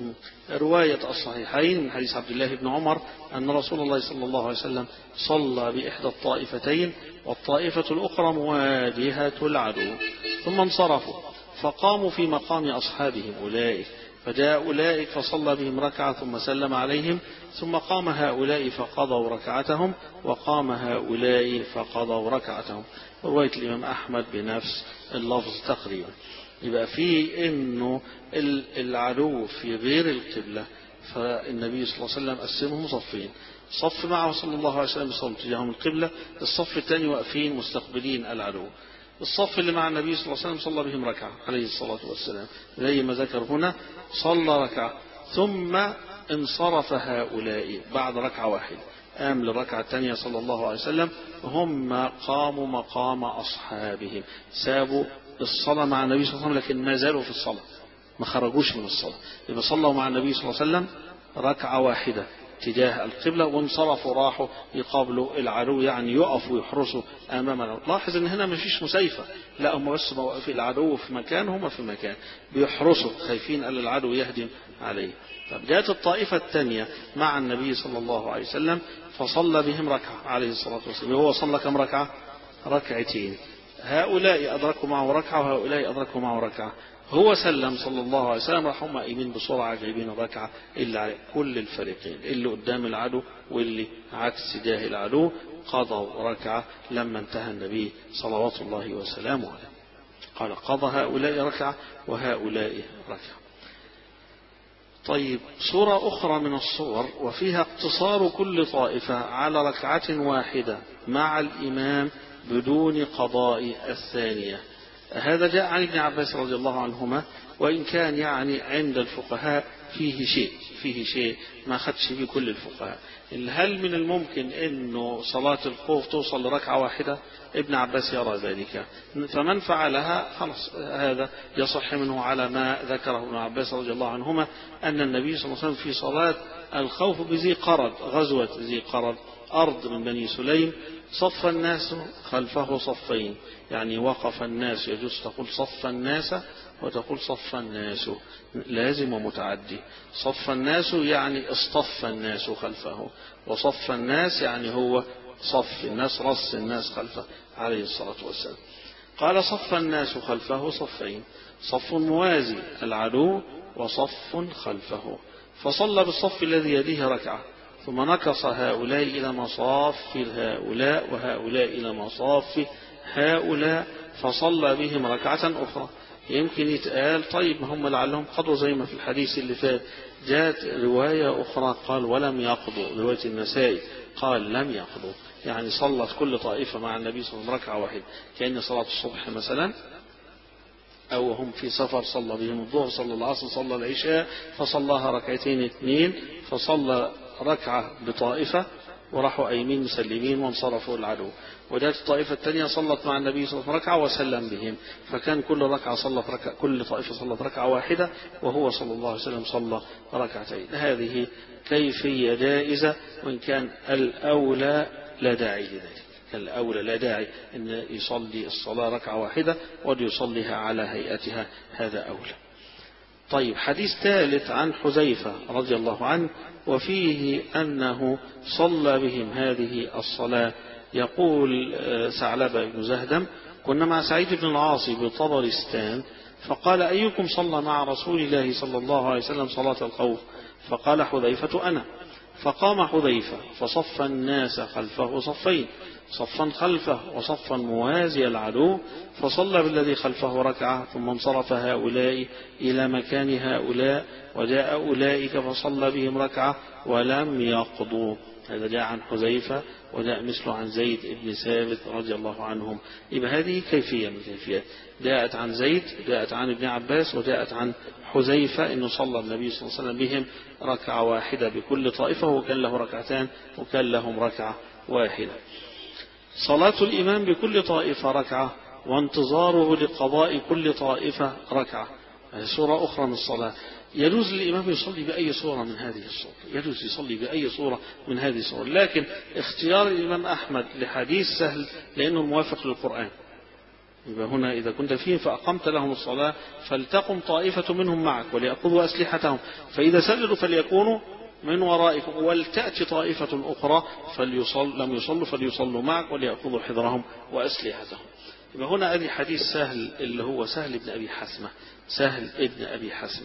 رواية الصحيحين من حديث عبد الله بن عمر أن رسول الله صلى الله عليه وسلم صلى بإحدى الطائفتين والطائفة الأخرى مواجهة العدو، ثم انصرفوا فقاموا في مقام أصحابهم أولئك، فجاء أولئك فصلى بهم ركعة ثم سلم عليهم، ثم قام هؤلاء فقضوا ركعتهم وقام هؤلاء فقضوا ركعتهم. رواية الإمام أحمد بنفس اللفظ تقريبا. يبقى في إنه العدو في غير القبلة، فالنبي صلى الله عليه وسلم قسمهم صفين، صف معه صلى الله عليه وسلم بصوم تجاههم القبلة، الصف الثاني واقفين مستقبلين العدو. الصف اللي مع النبي صلى الله عليه وسلم صلى بهم ركعة عليه الصلاة والسلام زي ما ذكر هنا، صلى ركعة ثم انصرف هؤلاء بعد ركعة واحدة، قام للركعة الثانية صلى الله عليه وسلم، هم قاموا مقام أصحابهم، سابوا الصلاة مع النبي صلى الله عليه وسلم لكن ما زالوا في الصلاة، ما خرجوش من الصلاة، يبقى صلوا مع النبي صلى الله عليه وسلم ركعة واحدة تجاه القبلة وانصرفوا راحوا يقابلوا العدو، يعني يقفوا يحرسوا أمامنا. لاحظ ان هنا ما فيش مسيفة، لا هم بس موقف العدو في مكان، هم في مكان بيحرسوا خايفين أن العدو يهجم عليه. طب جاءت الطائفة الثانية مع النبي صلى الله عليه وسلم فصلى بهم ركعة عليه الصلاة والسلام، هو صلى كم ركعة؟ ركعتين، هؤلاء أدركوا معه ركعة وهؤلاء أدركوا معه ركعة، هو سلم صلى الله عليه وسلم، راح هم قايمين بسرعة جايبين الركعة اللي على كل الفريقين، اللي قدام العدو واللي عكس جاه العدو، قضوا ركعة لما انتهى النبي صلوات الله وسلامه عليه. قال قضى هؤلاء ركعة وهؤلاء ركعة. طيب صورة أخرى من الصور وفيها اقتصار كل طائفة على ركعة واحدة مع الإمام بدون قضاء الثانية. هذا جاء عن ابن عباس رضي الله عنهما، وإن كان يعني عند الفقهاء فيه شيء فيه شيء ما خدش فيه كل الفقهاء. هل من الممكن أنه صلاة الخوف توصل لركعة واحدة؟ ابن عباس يرى ذلك، فمن فعلها خلاص هذا يصح منه على ما ذكره ابن عباس رضي الله عنهما أن النبي صلى الله عليه وسلم في صلاة الخوف بذي قرد، غزوة ذي قرد، أرض من بني سليم، صف الناس خلفه صفين، يعني وقف الناس، يجوز تقول صف الناس وتقول صف الناس، لازم ومتعدي. صف الناس يعني اصطف الناس خلفه، وصف الناس يعني هو صف الناس، رص الناس خلفه عليه الصلاة والسلام. قال صف الناس خلفه صفين، صف موازي العدو وصف خلفه، فصلى بالصف الذي يليه ركعة، ثم نكص هؤلاء إلى مصاف هؤلاء وهؤلاء إلى مصاف هؤلاء، فصلى بهم ركعة أخرى. يمكن يتقال طيب ما هم لعلهم قضوا زي ما في الحديث اللي فات. جاءت رواية أخرى قال ولم يقضوا، رواية النسائي قال لم يقضوا، يعني صلت كل طائفة مع النبي صلى الله عليه وسلم ركعة واحدة، كأن صلاة الصبح مثلا، أو هم في سفر صلى بهم الظهر، صلى العصر، صلى العشاء، فصلاها ركعتين اثنين، فصلى ركعة بطائفة وراحوا أيمين مسلمين وانصرفوا العدو. وجاءت الطائفة الثانية صلت مع النبي صلى الله عليه وسلم ركعة وسلم بهم، فكان كل ركعة صلت ركعة، كل طائفة صلت ركعة واحدة، وهو صلى الله عليه وسلم صلى ركعتين. هذه كيفية جائزة، وإن كان الأولى لا داعي لذلك، الأولى لا داعي أن يصلي الصلاة ركعة واحدة وليصليها على هيئتها، هذا أولى. طيب حديث ثالث عن حذيفة رضي الله عنه، وفيه أنه صلى بهم هذه الصلاة يقول ثعلبة بن زهدم: كنا مع سعيد بن العاص بطبرستان فقال: أيكم صلى مع رسول الله صلى الله عليه وسلم صلاة الخوف؟ فقال حذيفة: أنا. فقام حذيفة فصف الناس خلفه صفين، صفا خلفه وصفا موازي العدو، فصلى بالذي خلفه ركعة، ثم انصرف هؤلاء إلى مكان هؤلاء، وجاء أولئك فصلى بهم ركعة ولم يقضوا. هذا جاء عن حذيفة، وجاء مثله عن زيد بن ثابت رضي الله عنهم. يبقى هذه كيفية من كيفيات، جاءت عن زيد، جاءت عن ابن عباس، وجاءت عن حذيفة أنه صلى النبي صلى الله عليه وسلم بهم ركعة واحدة بكل طائفة، وكان له ركعتان وكان لهم ركعة واحدة. صلاة الإمام بكل طائفة ركعة، وانتظاره لقضاء كل طائفة ركعة. هذه سورة أخرى من الصلاة. يجوز للإمام يصلي بأي صورة من هذه الصور، يجوز يصلي بأي صورة من هذه الصور، لكن اختيار الإمام أحمد لحديث سهل لأنه موافق للقرآن. يبقى هنا إذا كنت فيه فأقمت لهم الصلاة فلتقم طائفة منهم معك وليأخذوا أسلحتهم، فإذا سجدوا فليكونوا من ورائكم، ولتأتي طائفة أخرى فليصل لم يصلوا فليصلوا معك وليأخذوا حذرهم وأسلحتهم. يبقى هنا أدي حديث سهل اللي هو سهل ابن أبي حسمة، سهل ابن أبي حسمة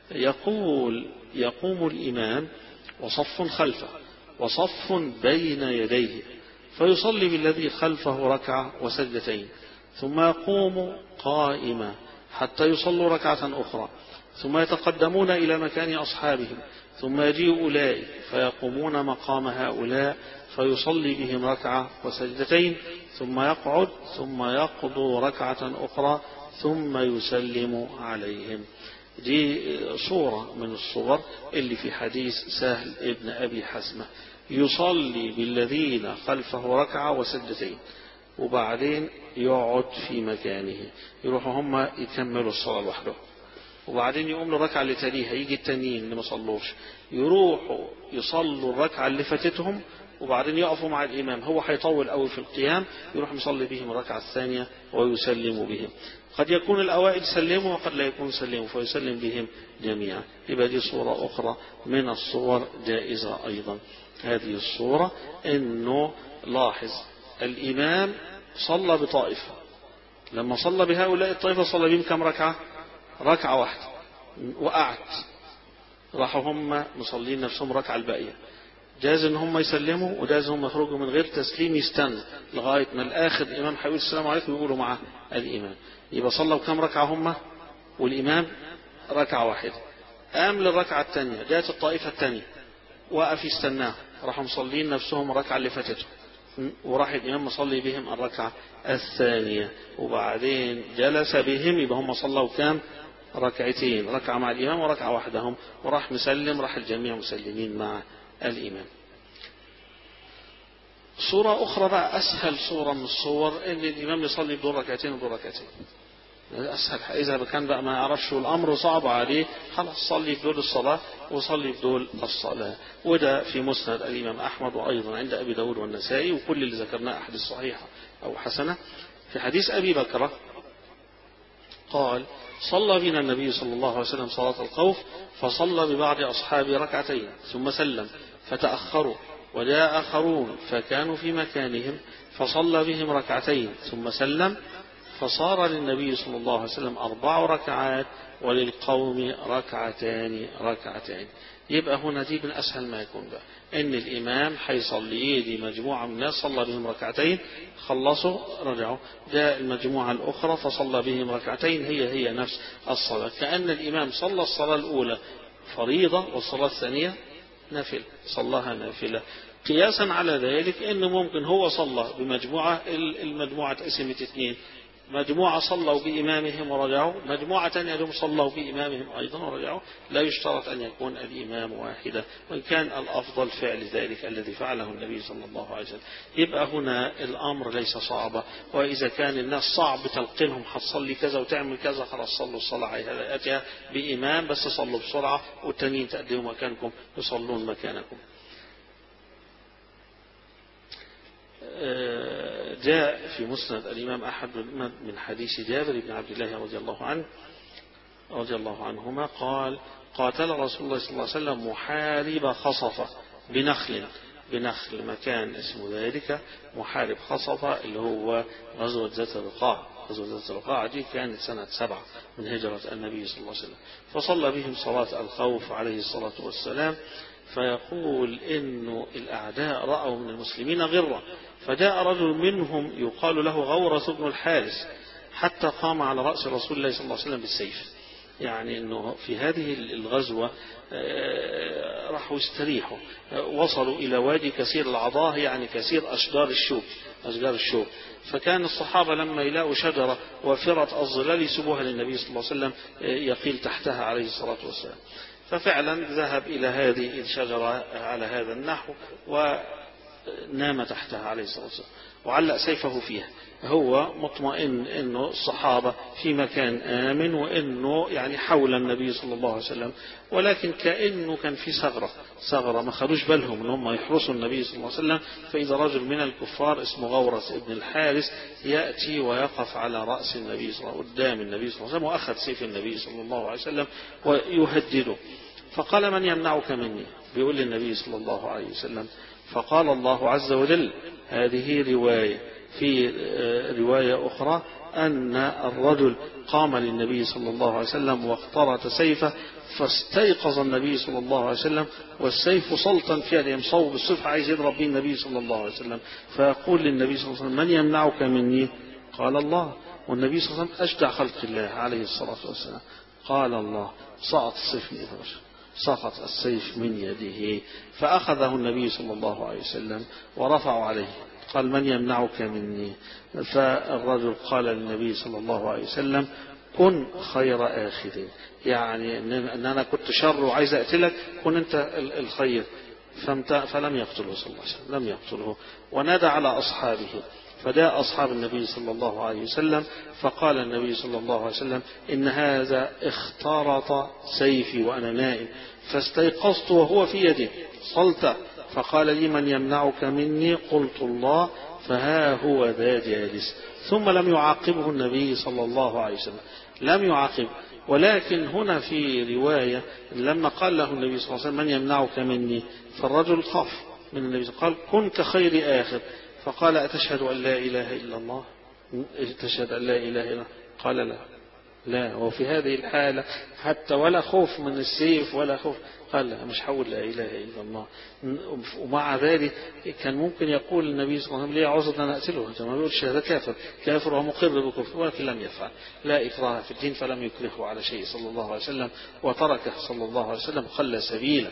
يقول: يقوم الإمام وصف خلفه وصف بين يديه، فيصلي بالذي خلفه ركعة وسجدتين، ثم يقوم قائما حتى يصلوا ركعة أخرى، ثم يتقدمون إلى مكان أصحابهم، ثم يجيء أولئك فيقومون مقام هؤلاء فيصلي بهم ركعة وسجدتين، ثم يقعد، ثم يقضوا ركعة أخرى، ثم يسلم عليهم. دي صورة من الصور اللي في حديث سهل ابن أبي حسمة. يصلي بالذين خلفه ركعة وسجدتين، وبعدين يقعد في مكانه، يروحوا هم يكملوا الصلاة لوحدهم، وبعدين يقوم للركعة اللي تليها، يجي التانيين اللي ما صلوش يروحوا يصلوا الركعة اللي فاتتهم، وبعدين يقفوا مع الإمام. هو هيطول قوي في القيام، يروح يصلي بهم الركعة الثانية ويسلم بهم. قد يكون الأوائل سلموا وقد لا يكون سلموا، فيسلم بهم جميعا. يبقى دي صورة أخرى من الصور جائزة أيضا. هذه الصورة إنه لاحظ الإمام صلى بطائفة، لما صلى بهؤلاء الطائفة صلى بهم كم ركعة؟ ركعة واحدة، وقعت، راحوا هم مصلين نفسهم ركعة الباقية. جاز ان هم يسلموا، وجاز هم يخرجوا من غير تسليم يستنوا لغاية ما الآخر الإمام هيقول السلام عليكم ويقولوا مع الإمام. يبقى صلوا كم ركعة هم؟ والإمام ركعة واحدة. قام للركعة الثانية، جاءت الطائفة الثانية وقف يستناه، راحوا مصلين نفسهم الركعة اللي فاتته، وراح الإمام مصلي بهم الركعة الثانية، وبعدين جلس بهم. يبقى هم صلوا كام؟ ركعتين، ركعة مع الإمام وركعة وحدهم، وراح مسلم، راح الجميع مسلمين مع الإمام. صورة أخرى بقى أسهل صورة من الصور، إن الإمام يصلي بدون ركعتين ودون ركعتين، أسهل. إذا كان بقى ما يعرفش والأمر صعب عليه، خلاص صلي بدون الصلاة وصلي بدون الصلاة. وده في مسند الإمام أحمد، وأيضا عند أبي داود والنسائي، وكل اللي ذكرناه أحاديث صحيحة أو حسنة. في حديث أبي بكر قال: صلى بنا النبي صلى الله عليه وسلم صلاة الخوف، فصلى ببعض أصحابه ركعتين ثم سلم، فتأخروا، وجاء آخرون فكانوا في مكانهم، فصلى بهم ركعتين ثم سلم، فصار للنبي صلى الله عليه وسلم أربع ركعات وللقوم ركعتان ركعتين. يبقى هنا دي من أسهل ما يكون بقى، إن الإمام حيصلي دي مجموعة من الناس صلى بهم ركعتين، خلصوا رجعوا، جاء المجموعة الأخرى فصلى بهم ركعتين، هي هي نفس الصلاة، كأن الإمام صلى الصلاة الأولى فريضة والصلاة الثانية نافلة، صلاها نافلة. قياسا على ذلك إنه ممكن هو صلى بمجموعة، المجموعة تقسمت اثنين، مجموعة صلوا بإمامهم ورجعوا، مجموعة ثانية هم صلوا بإمامهم أيضا ورجعوا. لا يشترط أن يكون الإمام واحدا، وإن كان الأفضل فعل ذلك الذي فعله النبي صلى الله عليه وسلم. يبقى هنا الأمر ليس صعبا، وإذا كان الناس صعب تلقينهم هتصلي كذا وتعمل كذا، خلاص صلوا الصلاة هيئتها بإمام، بس صلوا بسرعة، والتانيين تقدموا مكانكم يصلون مكانكم. جاء في مسند الإمام أحمد من حديث جابر بن عبد الله رضي الله عنه رضي الله عنهما قال: قاتل رسول الله صلى الله عليه وسلم محارب خصفة بنخل بنخل مكان اسمه ذلك محارب خصفة، اللي هو غزوة ذات الرقاع. غزوة ذات الرقاع دي كانت سنة سبعة من هجرة النبي صلى الله عليه وسلم، فصلى بهم صلاة الخوف عليه الصلاة والسلام. فيقول إنه الأعداء رأوا من المسلمين غرة، فجاء رجل منهم يقال له غورة بن الحارث حتى قام على رأس رسول الله صلى الله عليه وسلم بالسيف. يعني أنه في هذه الغزوة راحوا يستريحوا، وصلوا إلى وادي كثير العضاه، يعني كثير أشجار الشوك أشجار الشوك فكان الصحابة لما يلاقوا شجرة وافرة الظلال يسيبوها للنبي صلى الله عليه وسلم يقيل تحتها عليه الصلاة والسلام. ففعلا ذهب إلى هذه الشجرة على هذا النحو ونام تحتها عليه الصلاة والسلام وعلق سيفه فيها، هو مطمئن انه الصحابة في مكان آمن وانه يعني حول النبي صلى الله عليه وسلم، ولكن كأنه كان في ثغرة ثغرة ما خدوش بالهم ان هم يحرسوا النبي صلى الله عليه وسلم. فإذا رجل من الكفار اسمه غورة ابن الحارث يأتي ويقف على رأس النبي صلى الله عليه وسلم قدام النبي صلى الله عليه وسلم، وأخذ سيف النبي صلى الله عليه وسلم ويهدده. فقال من يمنعك مني؟ بيقول للنبي صلى الله عليه وسلم. فقال الله عز وجل، هذه رواية، في رواية أخرى أن الرجل قام للنبي صلى الله عليه وسلم واخترت سيفه، فاستيقظ النبي صلى الله عليه وسلم والسيف سلطا في يده مصوب السيف عايز يضرب به النبي صلى الله عليه وسلم. فيقول للنبي صلى الله عليه وسلم من يمنعك مني؟ قال الله. والنبي صلى الله عليه وسلم أشجع خلق الله عليه الصلاة والسلام. قال الله. سقط السيف من يده، سقط السيف من يده، فأخذه النبي صلى الله عليه وسلم ورفعوا عليه. قال من يمنعك مني؟ فالرجل قال للنبي صلى الله عليه وسلم كن خير آخذ، يعني أن أنا كنت شر وعايز أقتلك، كن أنت الخير. فلم يقتله صلى الله عليه وسلم، لم يقتله. ونادى على أصحابه، فجاء أصحاب النبي صلى الله عليه وسلم، فقال النبي صلى الله عليه وسلم إن هذا اخترط سيفي وأنا نائم، فاستيقظت وهو في يدي صلت، فقال لي من يمنعك مني؟ قلت الله، فها هو ذا جالس. ثم لم يعاقبه النبي صلى الله عليه وسلم، لم يعاقب. ولكن هنا في رواية لما قال له النبي صلى الله عليه وسلم من يمنعك مني، فالرجل خاف من النبي، قال كن كخير آخر. فقال أتشهد أن لا إله إلا الله؟ تشهد أن لا إله إلا الله؟ قال لا لا. وفي هذه الحالة حتى ولا خوف من السيف ولا خوف، قال لا مش حول لا إله إلا الله. ومع ذلك كان ممكن يقول النبي صلى الله عليه وسلم ليه عذر أن أقتله، ما يقولش هذا كافر كافر ومقر بكفر، ولكن لم يفعل. لا إكراه في الدين، فلم يكرهه على شيء صلى الله عليه وسلم وتركه صلى الله عليه وسلم خلى سبيله.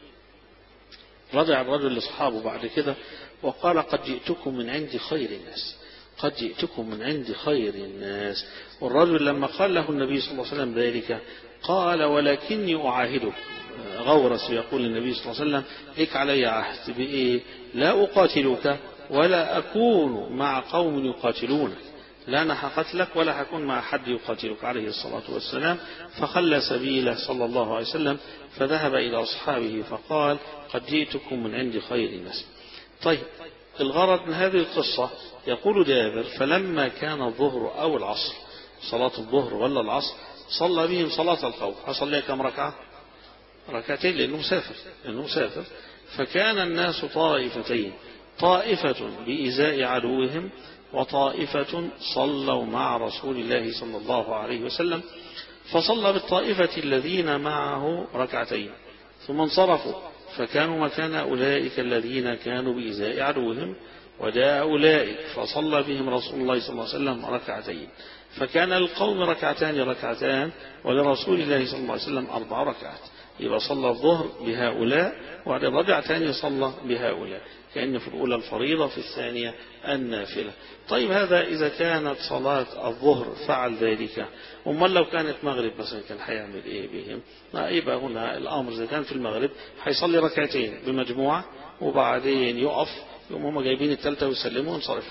رجع الرجل لأصحابه بعد كده وقال قد جئتكم من عند خير الناس، قد جئتكم من عند خير الناس. والرجل لما قال له النبي صلى الله عليه وسلم ذلك قال ولكني أعاهدك. غورس يقول للنبي صلى الله عليه وسلم لك علي عهد بإيه؟ لا أقاتلك ولا أكون مع قوم يقاتلونك، لا أنا هقتلك ولا هكون مع حد يقاتلك عليه الصلاة والسلام. فخلى سبيله صلى الله عليه وسلم، فذهب إلى أصحابه فقال قد جئتكم من عند خير الناس. طيب الغرض من هذه القصة يقول جابر فلما كان الظهر أو العصر، صلاة الظهر ولا العصر، صلى بهم صلاة الخوف. هصلي كم ركعة؟ ركعتين، لأنه مسافر لأنه مسافر فكان الناس طائفتين، طائفة بإزاء عدوهم وطائفة صلوا مع رسول الله صلى الله عليه وسلم. فصلى بالطائفة الذين معه ركعتين ثم انصرفوا، فكانوا مكان أولئك الذين كانوا بإزاء عدوهم، وجاء أولئك فصلى بهم رسول الله صلى الله عليه وسلم ركعتين، فكان القوم ركعتان ركعتان ولرسول الله صلى الله عليه وسلم أربع ركعات. يبقى صلى الظهر بهؤلاء وبعد رجع تاني صلى بهؤلاء، كأن في الأولى الفريضة في الثانية النافلة. طيب هذا إذا كانت صلاة الظهر فعل ذلك، أمال لو كانت مغرب مثلا كان هيعمل إيه بهم؟ ما يبقى هنا الأمر إذا كان في المغرب هيصلي ركعتين بمجموعة وبعدين يقف، يوم هم جايبين الثالثة ويسلموا وينصرفوا،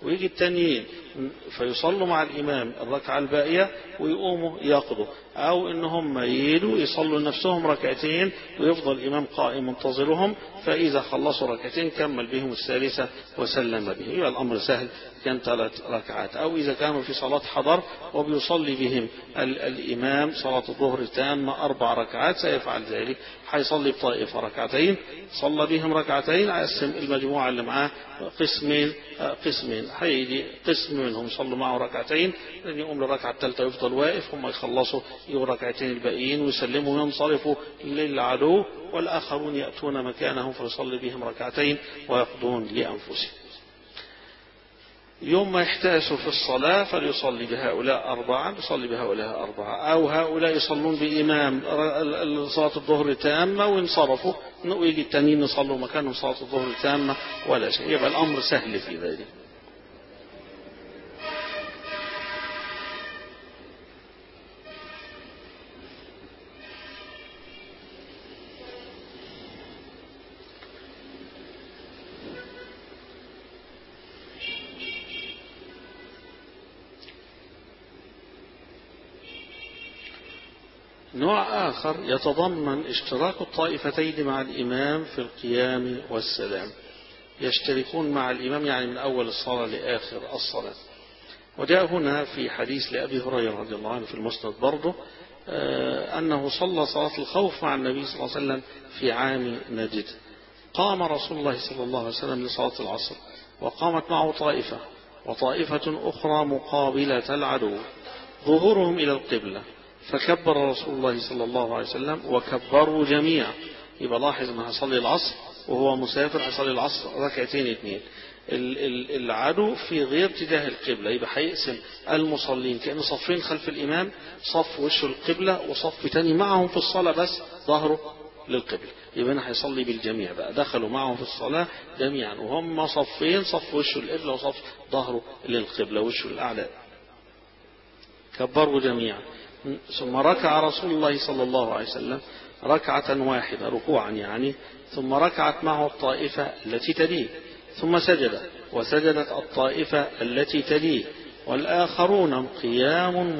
ويجي التانيين فيصلوا مع الإمام الركعة الباقية ويقوموا يقضوا، أو إن هم ييلوا يصلوا لنفسهم ركعتين ويفضل الإمام قائم منتظرهم، فإذا خلصوا ركعتين كمل بهم الثالثة وسلم بهم. يبقى الأمر سهل، كان ثلاث ركعات. أو إذا كانوا في صلاة حضر وبيصلي بهم الإمام صلاة الظهر تامة أربع ركعات سيفعل ذلك، حيصلي بطائفة ركعتين، صلى بهم ركعتين، هيقسم المجموعة اللي معاه قسمين قسمين، هيجي قسم منهم يصلوا معه ركعتين، لأن يقوم للركعة الثالثة يفضل واقف، هم يخلصوا يقول ركعتين الباقيين ويسلموا وينصرفوا للعدو، والآخرون يأتون مكانهم فيصلي بهم ركعتين ويقضون لأنفسهم. يوم ما يحتاسوا في الصلاة فليصلي بهؤلاء أربعة، يصلي بهؤلاء أربعة، أو هؤلاء يصلون بإمام صلاة الظهر تامة وينصرفوا، ويجي التانيين يصلوا مكانهم صلاة الظهر تامة ولا شيء. يبقى الأمر سهل في ذلك. نوع آخر يتضمن اشتراك الطائفتين مع الإمام في القيام والسلام، يشتركون مع الإمام يعني من أول الصلاة لآخر الصلاة. وجاء هنا في حديث لأبي هريرة رضي الله عنه في المسند برضه أنه صلى صلاة الخوف مع النبي صلى الله عليه وسلم في عام نجد. قام رسول الله صلى الله عليه وسلم لصلاة العصر، وقامت معه طائفة وطائفة أخرى مقابلة العدو ظهورهم إلى القبلة، فكبر رسول الله صلى الله عليه وسلم وكبروا جميعا. يبقى لاحظ أنه هيصلي العصر وهو مسافر، هيصلي العصر ركعتين اثنين، العدو في غير اتجاه القبلة، يبقى هيقسم المصلين كأنه صفين خلف الإمام، صف وشه القبلة وصف تاني معهم في الصلاة بس ظهره للقبلة. يبقى هنا هيصلي بالجميع بقى، دخلوا معه في الصلاة جميعا وهم صفين، صف وشه القبلة وصف ظهره للقبلة وشه الأعلى. كبروا جميعا. ثم ركع رسول الله صلى الله عليه وسلم ركعة واحدة ركوعا يعني، ثم ركعت معه الطائفة التي تليه، ثم سجد وسجدت الطائفة التي تليه، والآخرون قيام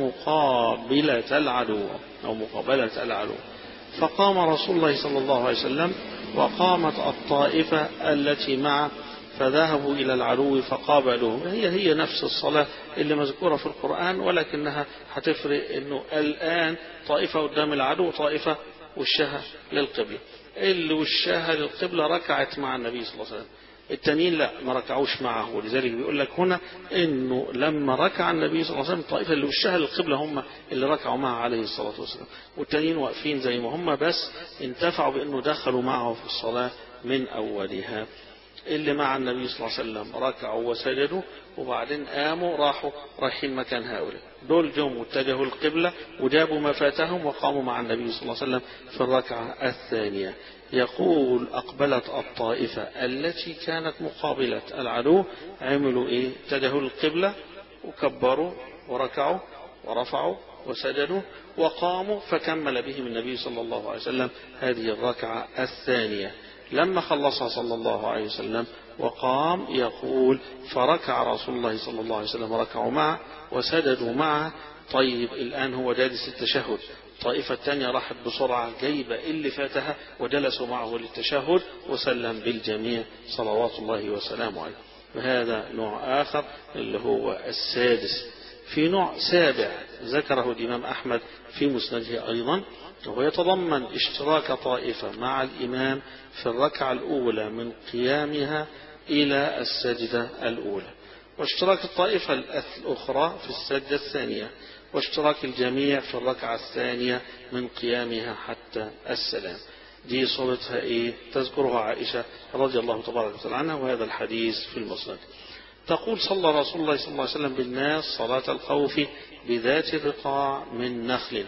مقابلة العدو أو مقابلة العدو. فقام رسول الله صلى الله عليه وسلم وقامت الطائفة التي معه فذهبوا إلى العدو فقابلوهم. هي هي نفس الصلاة اللي مذكورة في القرآن، ولكنها هتفرق إنه الآن طائفة قدام العدو وطائفة وشها للقبلة. اللي وشها للقبلة ركعت مع النبي صلى الله عليه وسلم، التانيين لا ما ركعوش معه. ولذلك بيقول لك هنا إنه لما ركع النبي صلى الله عليه وسلم الطائفة اللي وشها للقبلة هم اللي ركعوا معه عليه الصلاة والسلام، والتانيين واقفين زي ما هم، بس انتفعوا بأنه دخلوا معه في الصلاة من أولها. اللي مع النبي صلى الله عليه وسلم ركعوا وسجدوا وبعدين قاموا راحوا رايحين مكان هؤلاء، دول جم واتجهوا القبلة وجابوا ما فاتهم وقاموا مع النبي صلى الله عليه وسلم في الركعة الثانية. يقول أقبلت الطائفة التي كانت مقابلة العدو، عملوا إيه؟ اتجهوا القبلة وكبروا وركعوا ورفعوا وسجدوا وقاموا، فكمل بهم النبي صلى الله عليه وسلم هذه الركعة الثانية. لما خلصها صلى الله عليه وسلم وقام يقول فركع رسول الله صلى الله عليه وسلم ركعوا معه وسجدوا معه. طيب الآن هو جالس التشهد، الطائفة الثانية راحت بسرعة جايبة اللي فاتها وجلسوا معه للتشهد وسلم بالجميع صلوات الله وسلامه عليه. وهذا نوع آخر اللي هو السادس. في نوع سابع ذكره الإمام أحمد في مسنده أيضا، وهو يتضمن اشتراك طائفة مع الإمام في الركعة الأولى من قيامها إلى السجدة الأولى، واشتراك الطائفة الأخرى في السجدة الثانية، واشتراك الجميع في الركعة الثانية من قيامها حتى السلام. دي صورتها إيه؟ تذكرها عائشة رضي الله تبارك وتعالى عنها، وهذا الحديث في المسند. تقول صلى رسول الله صلى الله عليه وسلم بالناس صلاة الخوف بذات الرقاع من نخل،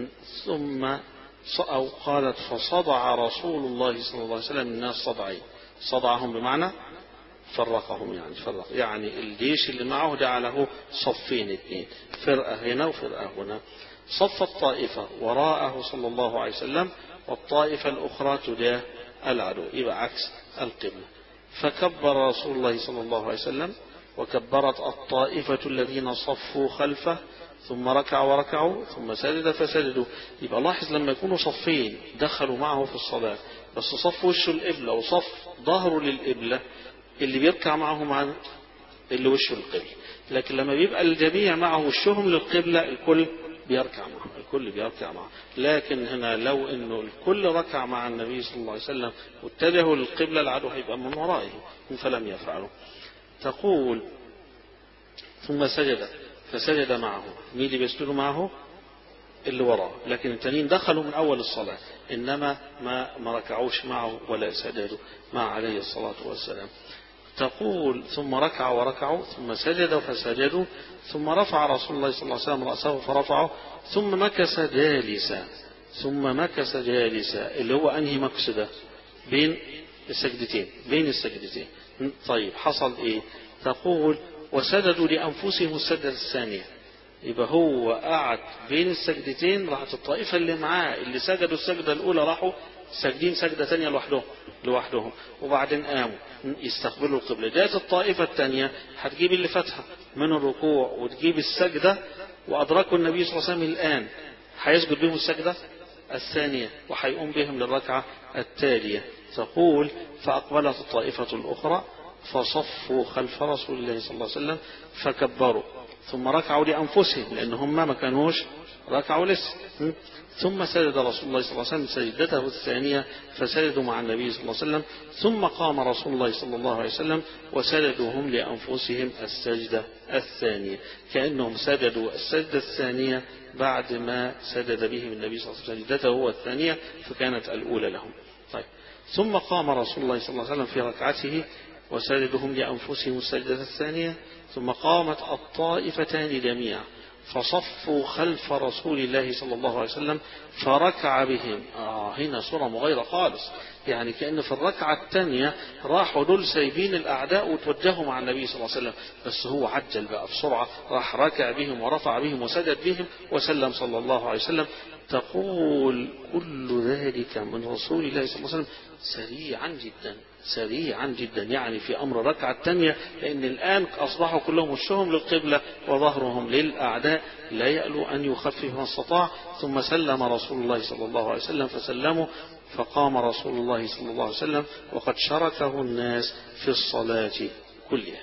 ثم أو قالت فصدع رسول الله صلى الله عليه وسلم الناس صدعين. صدعهم بمعنى فرقهم، يعني فرق يعني الجيش اللي معه جعله صفين اثنين، فرقة هنا وفرقة هنا. صف الطائفة وراءه صلى الله عليه وسلم والطائفة الأخرى تجاه العدو، يبقى عكس القبلة. فكبر رسول الله صلى الله عليه وسلم وكبرت الطائفة الذين صفوا خلفه ثم ركع وركعوا ثم سجد فسجدوا. يبقى لاحظ لما يكونوا صفين دخلوا معه في الصلاة بس صف وشه القبلة وصف ظهره للقبلة، اللي بيركع معهم عن اللي وشه القبلة. لكن لما بيبقى الجميع معه وشهم للقبلة الكل بيركع معه، الكل بيركع معه. لكن هنا لو انه الكل ركع مع النبي صلى الله عليه وسلم واتجهوا للقبلة العدو هيبقى من ورائه فلم يفعلوا. تقول ثم سجد فسجد معه. مين اللي بيسجدوا معه؟ اللي وراه. لكن التانيين دخلوا من أول الصلاة إنما ما ما ركعوش معه ولا سجدوا مع عليه الصلاة والسلام. تقول ثم ركع وركعوا ثم سجد فسجدوا ثم رفع رسول الله صلى الله عليه وسلم رأسه فرفعه ثم مكث جالسا ثم مكث جالسا اللي هو أنهي مكسده بين السجدتين بين السجدتين. طيب حصل إيه؟ تقول وسجدوا لأنفسهم السجدة الثانية. يبقى هو قعد بين السجدتين، راحت الطائفة اللي معاه اللي سجدوا السجدة الأولى راحوا ساجدين سجدة ثانية لوحدهم لوحدهم وبعدين قاموا يستقبلوا القبلة. جاءت الطائفة الثانية هتجيب اللي فاتها من الركوع وتجيب السجدة وأدركوا النبي صلى الله عليه وسلم الآن هيسجد بهم السجدة الثانية وهيقوم بهم للركعة التالية. تقول فأقبلت الطائفة الأخرى فصفوا خلف رسول الله صلى الله عليه وسلم فكبروا ثم ركعوا لأنفسهم لأن هم ما كانوش ركعوا لسه. ثم سجد رسول الله صلى الله عليه وسلم سجدته الثانية فسجدوا مع النبي صلى الله عليه وسلم ثم قام رسول الله صلى الله عليه وسلم وسجدوا هم لأنفسهم السجدة الثانية كأنهم سجدوا السجدة الثانية بعد ما سجد بهم النبي صلى الله عليه وسلم سجدته هو الثانية فكانت الأولى لهم. طيب ثم قام رسول الله صلى الله عليه وسلم في ركعته وسجدهم لأنفسهم السجدة الثانية ثم قامت الطائفتان جميعا فصفوا خلف رسول الله صلى الله عليه وسلم فركع بهم. آه هنا صورة مغايرة خالص، يعني كأن في الركعة الثانية راحوا دول سايبين الأعداء وتوجهوا مع النبي صلى الله عليه وسلم، بس هو عجل بقى بسرعة راح ركع بهم ورفع بهم وسجد بهم وسلم صلى الله عليه وسلم. تقول كل ذلك من رسول الله صلى الله عليه وسلم سريعا جدا سريعا جدا، يعني في أمر الركعة الثانية لأن الآن أصبحوا كلهم وشهم للقبلة وظهرهم للأعداء لا يألو أن يخفف ما استطاع. ثم سلم رسول الله صلى الله عليه وسلم فسلموا فقام رسول الله صلى الله عليه وسلم وقد شركه الناس في الصلاة كلها.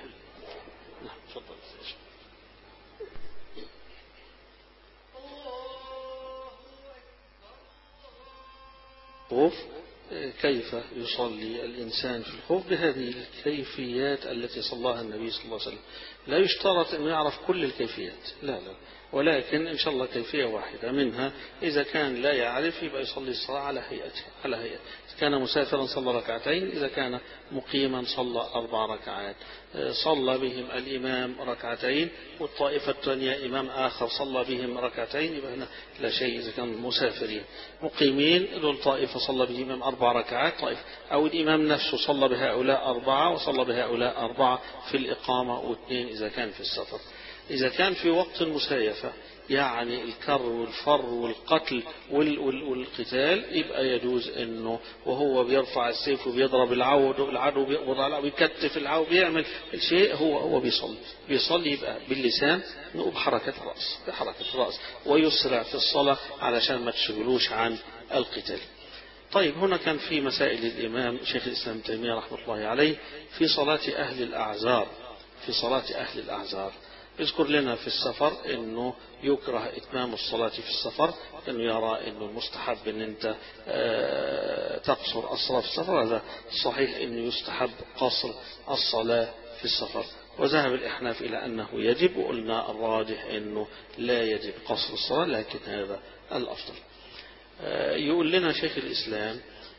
خوف كيف يصلي الإنسان في الخوف بهذه الكيفيات التي صلاها النبي صلى الله عليه وسلم. لا يشترط أن يعرف كل الكيفيات، لا لا، ولكن إن شاء الله كيفية واحدة منها. إذا كان لا يعرف يبقى يصلي الصلاة على هيئته على هيئة. إذا كان مسافرا صلى ركعتين، إذا كان مقيما صلى أربع ركعات. صلى بهم الإمام ركعتين والطائفة الثانية إمام آخر صلى بهم ركعتين يبقى هنا لا شيء. إذا كان مسافرين مقيمين دول طائفة صلى بهم أربع ركعات طائفة، أو الإمام نفسه صلى بهؤلاء أربعة وصلى بهؤلاء أربعة في الإقامة واثنين إذا كان في السفر. إذا كان في وقت المسايفة يعني الكر والفر والقتل والقتال يبقى يجوز انه وهو بيرفع السيف وبيضرب العدو العدو بيكتف العدو بيعمل الشيء هو هو بيصلي بيصلي يبقى باللسان وبحركة الرأس بحركة الرأس ويسرع في الصلاة علشان ما تشغلوش عن القتال. طيب هنا كان في مسائل الإمام شيخ الإسلام ابن تيمية رحمة الله عليه في صلاة أهل الأعذار في صلاة أهل الأعذار يذكر لنا في السفر انه يكره اتمام الصلاة في السفر، انه يرى انه المستحب ان انت تقصر الصلاة في السفر. هذا صحيح انه يستحب قصر الصلاة في السفر، وذهب الإحناف إلى أنه يجب، وقلنا الراجح أنه لا يجب قصر الصلاة لكن هذا الأفضل. يقول لنا شيخ الإسلام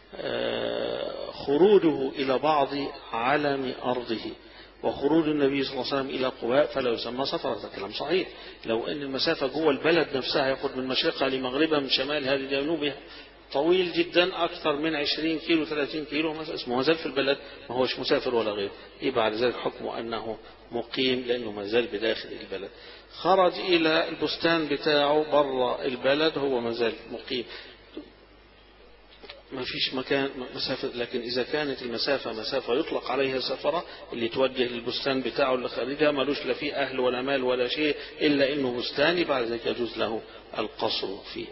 خروجه إلى بعض علم أرضه وخروج النبي صلى الله عليه وسلم إلى قباء فلا يسمى سفر. هذا كلام صحيح. لو أن المسافة جوه البلد نفسها يأخذ من مشرقها لمغربها من شمالها لجنوبها طويل جدا أكثر من عشرين كيلو ثلاثين كيلو اسمه مازال في البلد ما هوش مسافر ولا غير، يبقى على ذلك حكمه أنه مقيم لأنه مازال بداخل البلد. خرج إلى البستان بتاعه برا البلد هو مازال مقيم. ما فيش مكان مسافة، لكن إذا كانت المسافة مسافة يطلق عليها سفرة اللي توجه للبستان بتاعه اللي خارجها ملوش لا فيه أهل ولا مال ولا شيء إلا إنه بستاني، بعد ذلك يجوز له القصر فيه.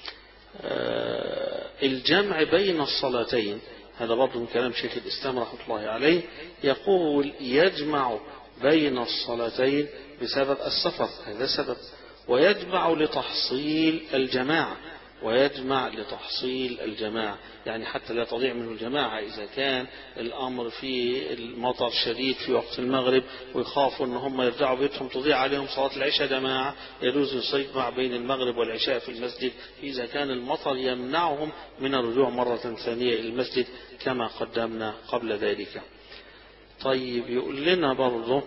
آه الجمع بين الصلاتين هذا برضو من كلام شيخ الإسلام رحمة الله عليه، يقول يجمع بين الصلاتين بسبب السفر، هذا سبب، ويجمع لتحصيل الجماعة، ويجمع لتحصيل الجماعة، يعني حتى لا تضيع منه الجماعة. إذا كان الأمر في المطر شديد في وقت المغرب ويخافوا أن هم يرجعوا بيتهم تضيع عليهم صلاة العشاء جماعة، يجوز يجمع بين المغرب والعشاء في المسجد إذا كان المطر يمنعهم من الرجوع مرة ثانية إلى المسجد كما قدمنا قبل ذلك. طيب يقول لنا برضه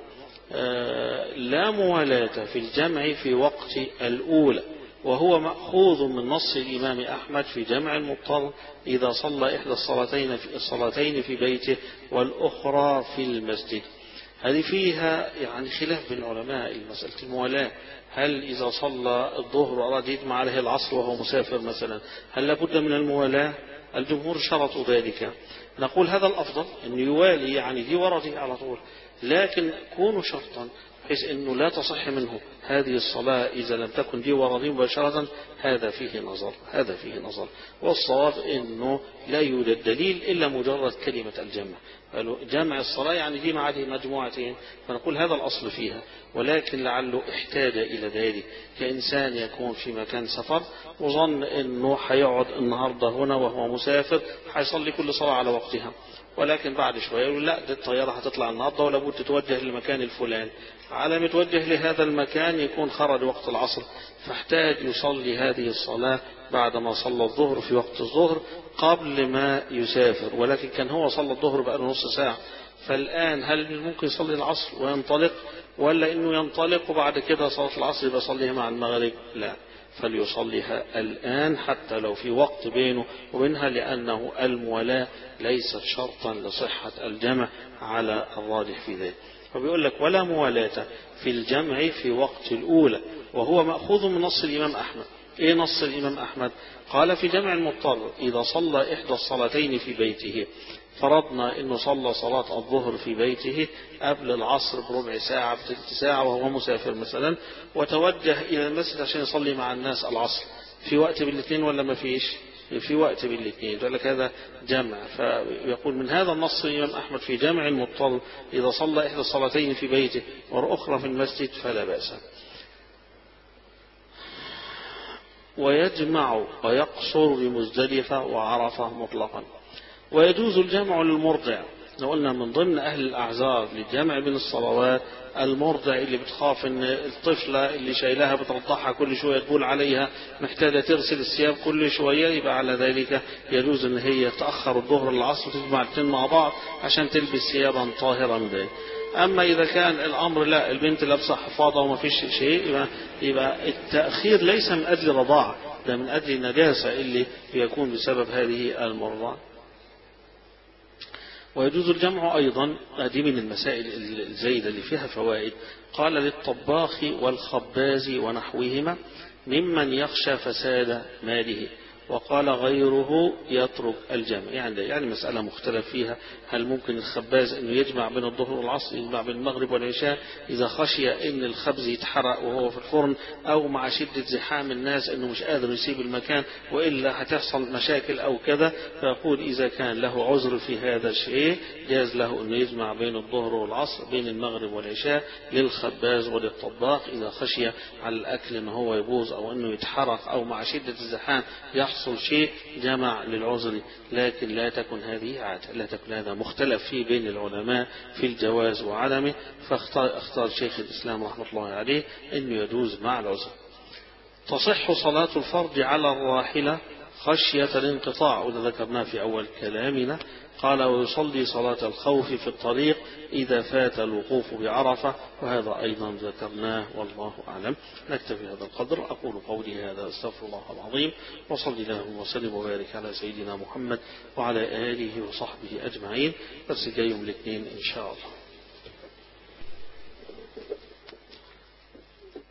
آه لا موالاة في الجمع في وقت الأولى، وهو مأخوذ من نص الإمام أحمد في جمع المضطر إذا صلى إحدى الصلاتين في الصلاتين في بيته والأخرى في المسجد. هذه فيها يعني خلاف بين العلماء المسألة الموالاة، هل إذا صلى الظهر وأراد يجمع عليه العصر وهو مسافر مثلا هل لابد من الموالاة؟ الجمهور شرطوا ذلك، نقول هذا الأفضل أن يوالي، يعني دي ورده على طول، لكن كونوا شرطا بحيث أنه لا تصح منه هذه الصلاة إذا لم تكن دي ورده مباشرة، هذا فيه نظر، هذا فيه نظر. والصواب أنه لا يوجد دليل إلا مجرد كلمة الجمع، جمع الصلاة يعني دي مع هذه مجموعتين، فنقول هذا الأصل فيها، ولكن لعله احتاج إلى ذلك كإنسان يكون في مكان سفر وظن أنه حيقعد النهاردة هنا وهو مسافر حيصلي كل صلاة على وقتها، ولكن بعد شوية يقول لا ده الطيارة هتطلع النهاردة ولا بد تتوجه للمكان الفلاني، على ما يتوجه لهذا المكان يكون خرج وقت العصر، فاحتاج يصلي هذه الصلاة بعدما صلى الظهر في وقت الظهر قبل ما يسافر، ولكن كان هو صلى الظهر بقى له نص ساعة، فالآن هل ممكن يصلي العصر وينطلق، ولا إنه ينطلق وبعد كده صلاة العصر يبقى يصليها مع المغرب؟ لا، فليصليها الآن حتى لو في وقت بينه وبينها، لأنه المولاة ليست شرطا لصحة الجمع على الراجح في ذلك. فبيقول لك ولا موالاة في الجمع في وقت الأولى، وهو مأخوذ من نص الإمام أحمد. إيه نص الإمام أحمد؟ قال في جمع المضطر إذا صلى إحدى الصلاتين في بيته، فرضنا إنه صلى صلاة الظهر في بيته قبل العصر بربع ساعة بثلث ساعة وهو مسافر مثلا، وتوجه إلى المسجد عشان يصلي مع الناس العصر، في وقت بالاثنين ولا ما فيش؟ في وقت بالاثنين، يقول لك هذا جمع. فيقول من هذا النص الإمام أحمد في جمع المضطر إذا صلى إحدى الصلاتين في بيته والأخرى في المسجد فلا بأس. ويجمع ويقصر بمزدلفة وعرفة مطلقا. ويجوز الجمع للمرضع، لو قلنا من ضمن أهل الأعذار للجمع بين الصلوات المرضع اللي بتخاف ان الطفلة اللي شايلها بترضعها كل شوية تقول عليها محتاجة تغسل الثياب كل شوية، يبقى على ذلك يجوز ان هي تأخر الظهر للعصر وتجمع الاثنين مع بعض عشان تلبس ثيابا طاهرا به. أما إذا كان الأمر لا البنت لابسة حفاضة وما فيش شيء، يبقى, يبقى التأخير ليس من أجل رضاعة، ده من أجل النجاسة اللي يكون بسبب هذه المرضعة. ويجوز الجمع أيضا، هذه من المسائل الزايدة اللي فيها فوائد، قال للطباخ والخباز ونحوهما ممن يخشى فساد ماله، وقال غيره يترك الجمع. يعني يعني مسألة مختلف فيها، هل ممكن الخباز انه يجمع بين الظهر والعصر، يجمع بين المغرب والعشاء إذا خشي ان الخبز يتحرق وهو في الفرن، او مع شدة زحام الناس انه مش قادر يسيب المكان وإلا هتحصل مشاكل او كذا، فيقول إذا كان له عذر في هذا الشيء جاز له انه يجمع بين الظهر والعصر بين المغرب والعشاء للخباز وللطباخ إذا خشي على الأكل انه هو يبوظ او انه يتحرق او مع شدة الزحام يحصل شيء جمع للعذر، لكن لا تكن هذه عادة، لا تكن هذا مختلف فيه بين العلماء في الجواز وعدمه، فاختار اختار شيخ الإسلام رحمة الله عليه أنه يجوز مع العذر. تصح صلاة الفرض على الراحلة خشية الانقطاع، وذا ذكرناه في أول كلامنا. قال ويصلي صلاة الخوف في الطريق إذا فات الوقوف بعرفة، وهذا أيضا ذكرناه والله أعلم. نكتفي هذا القدر، أقول قولي هذا أستغفر الله العظيم، وصلي الله وسلم وبارك على سيدنا محمد وعلى آله وصحبه أجمعين. بس جاي يوم الاثنين إن شاء الله.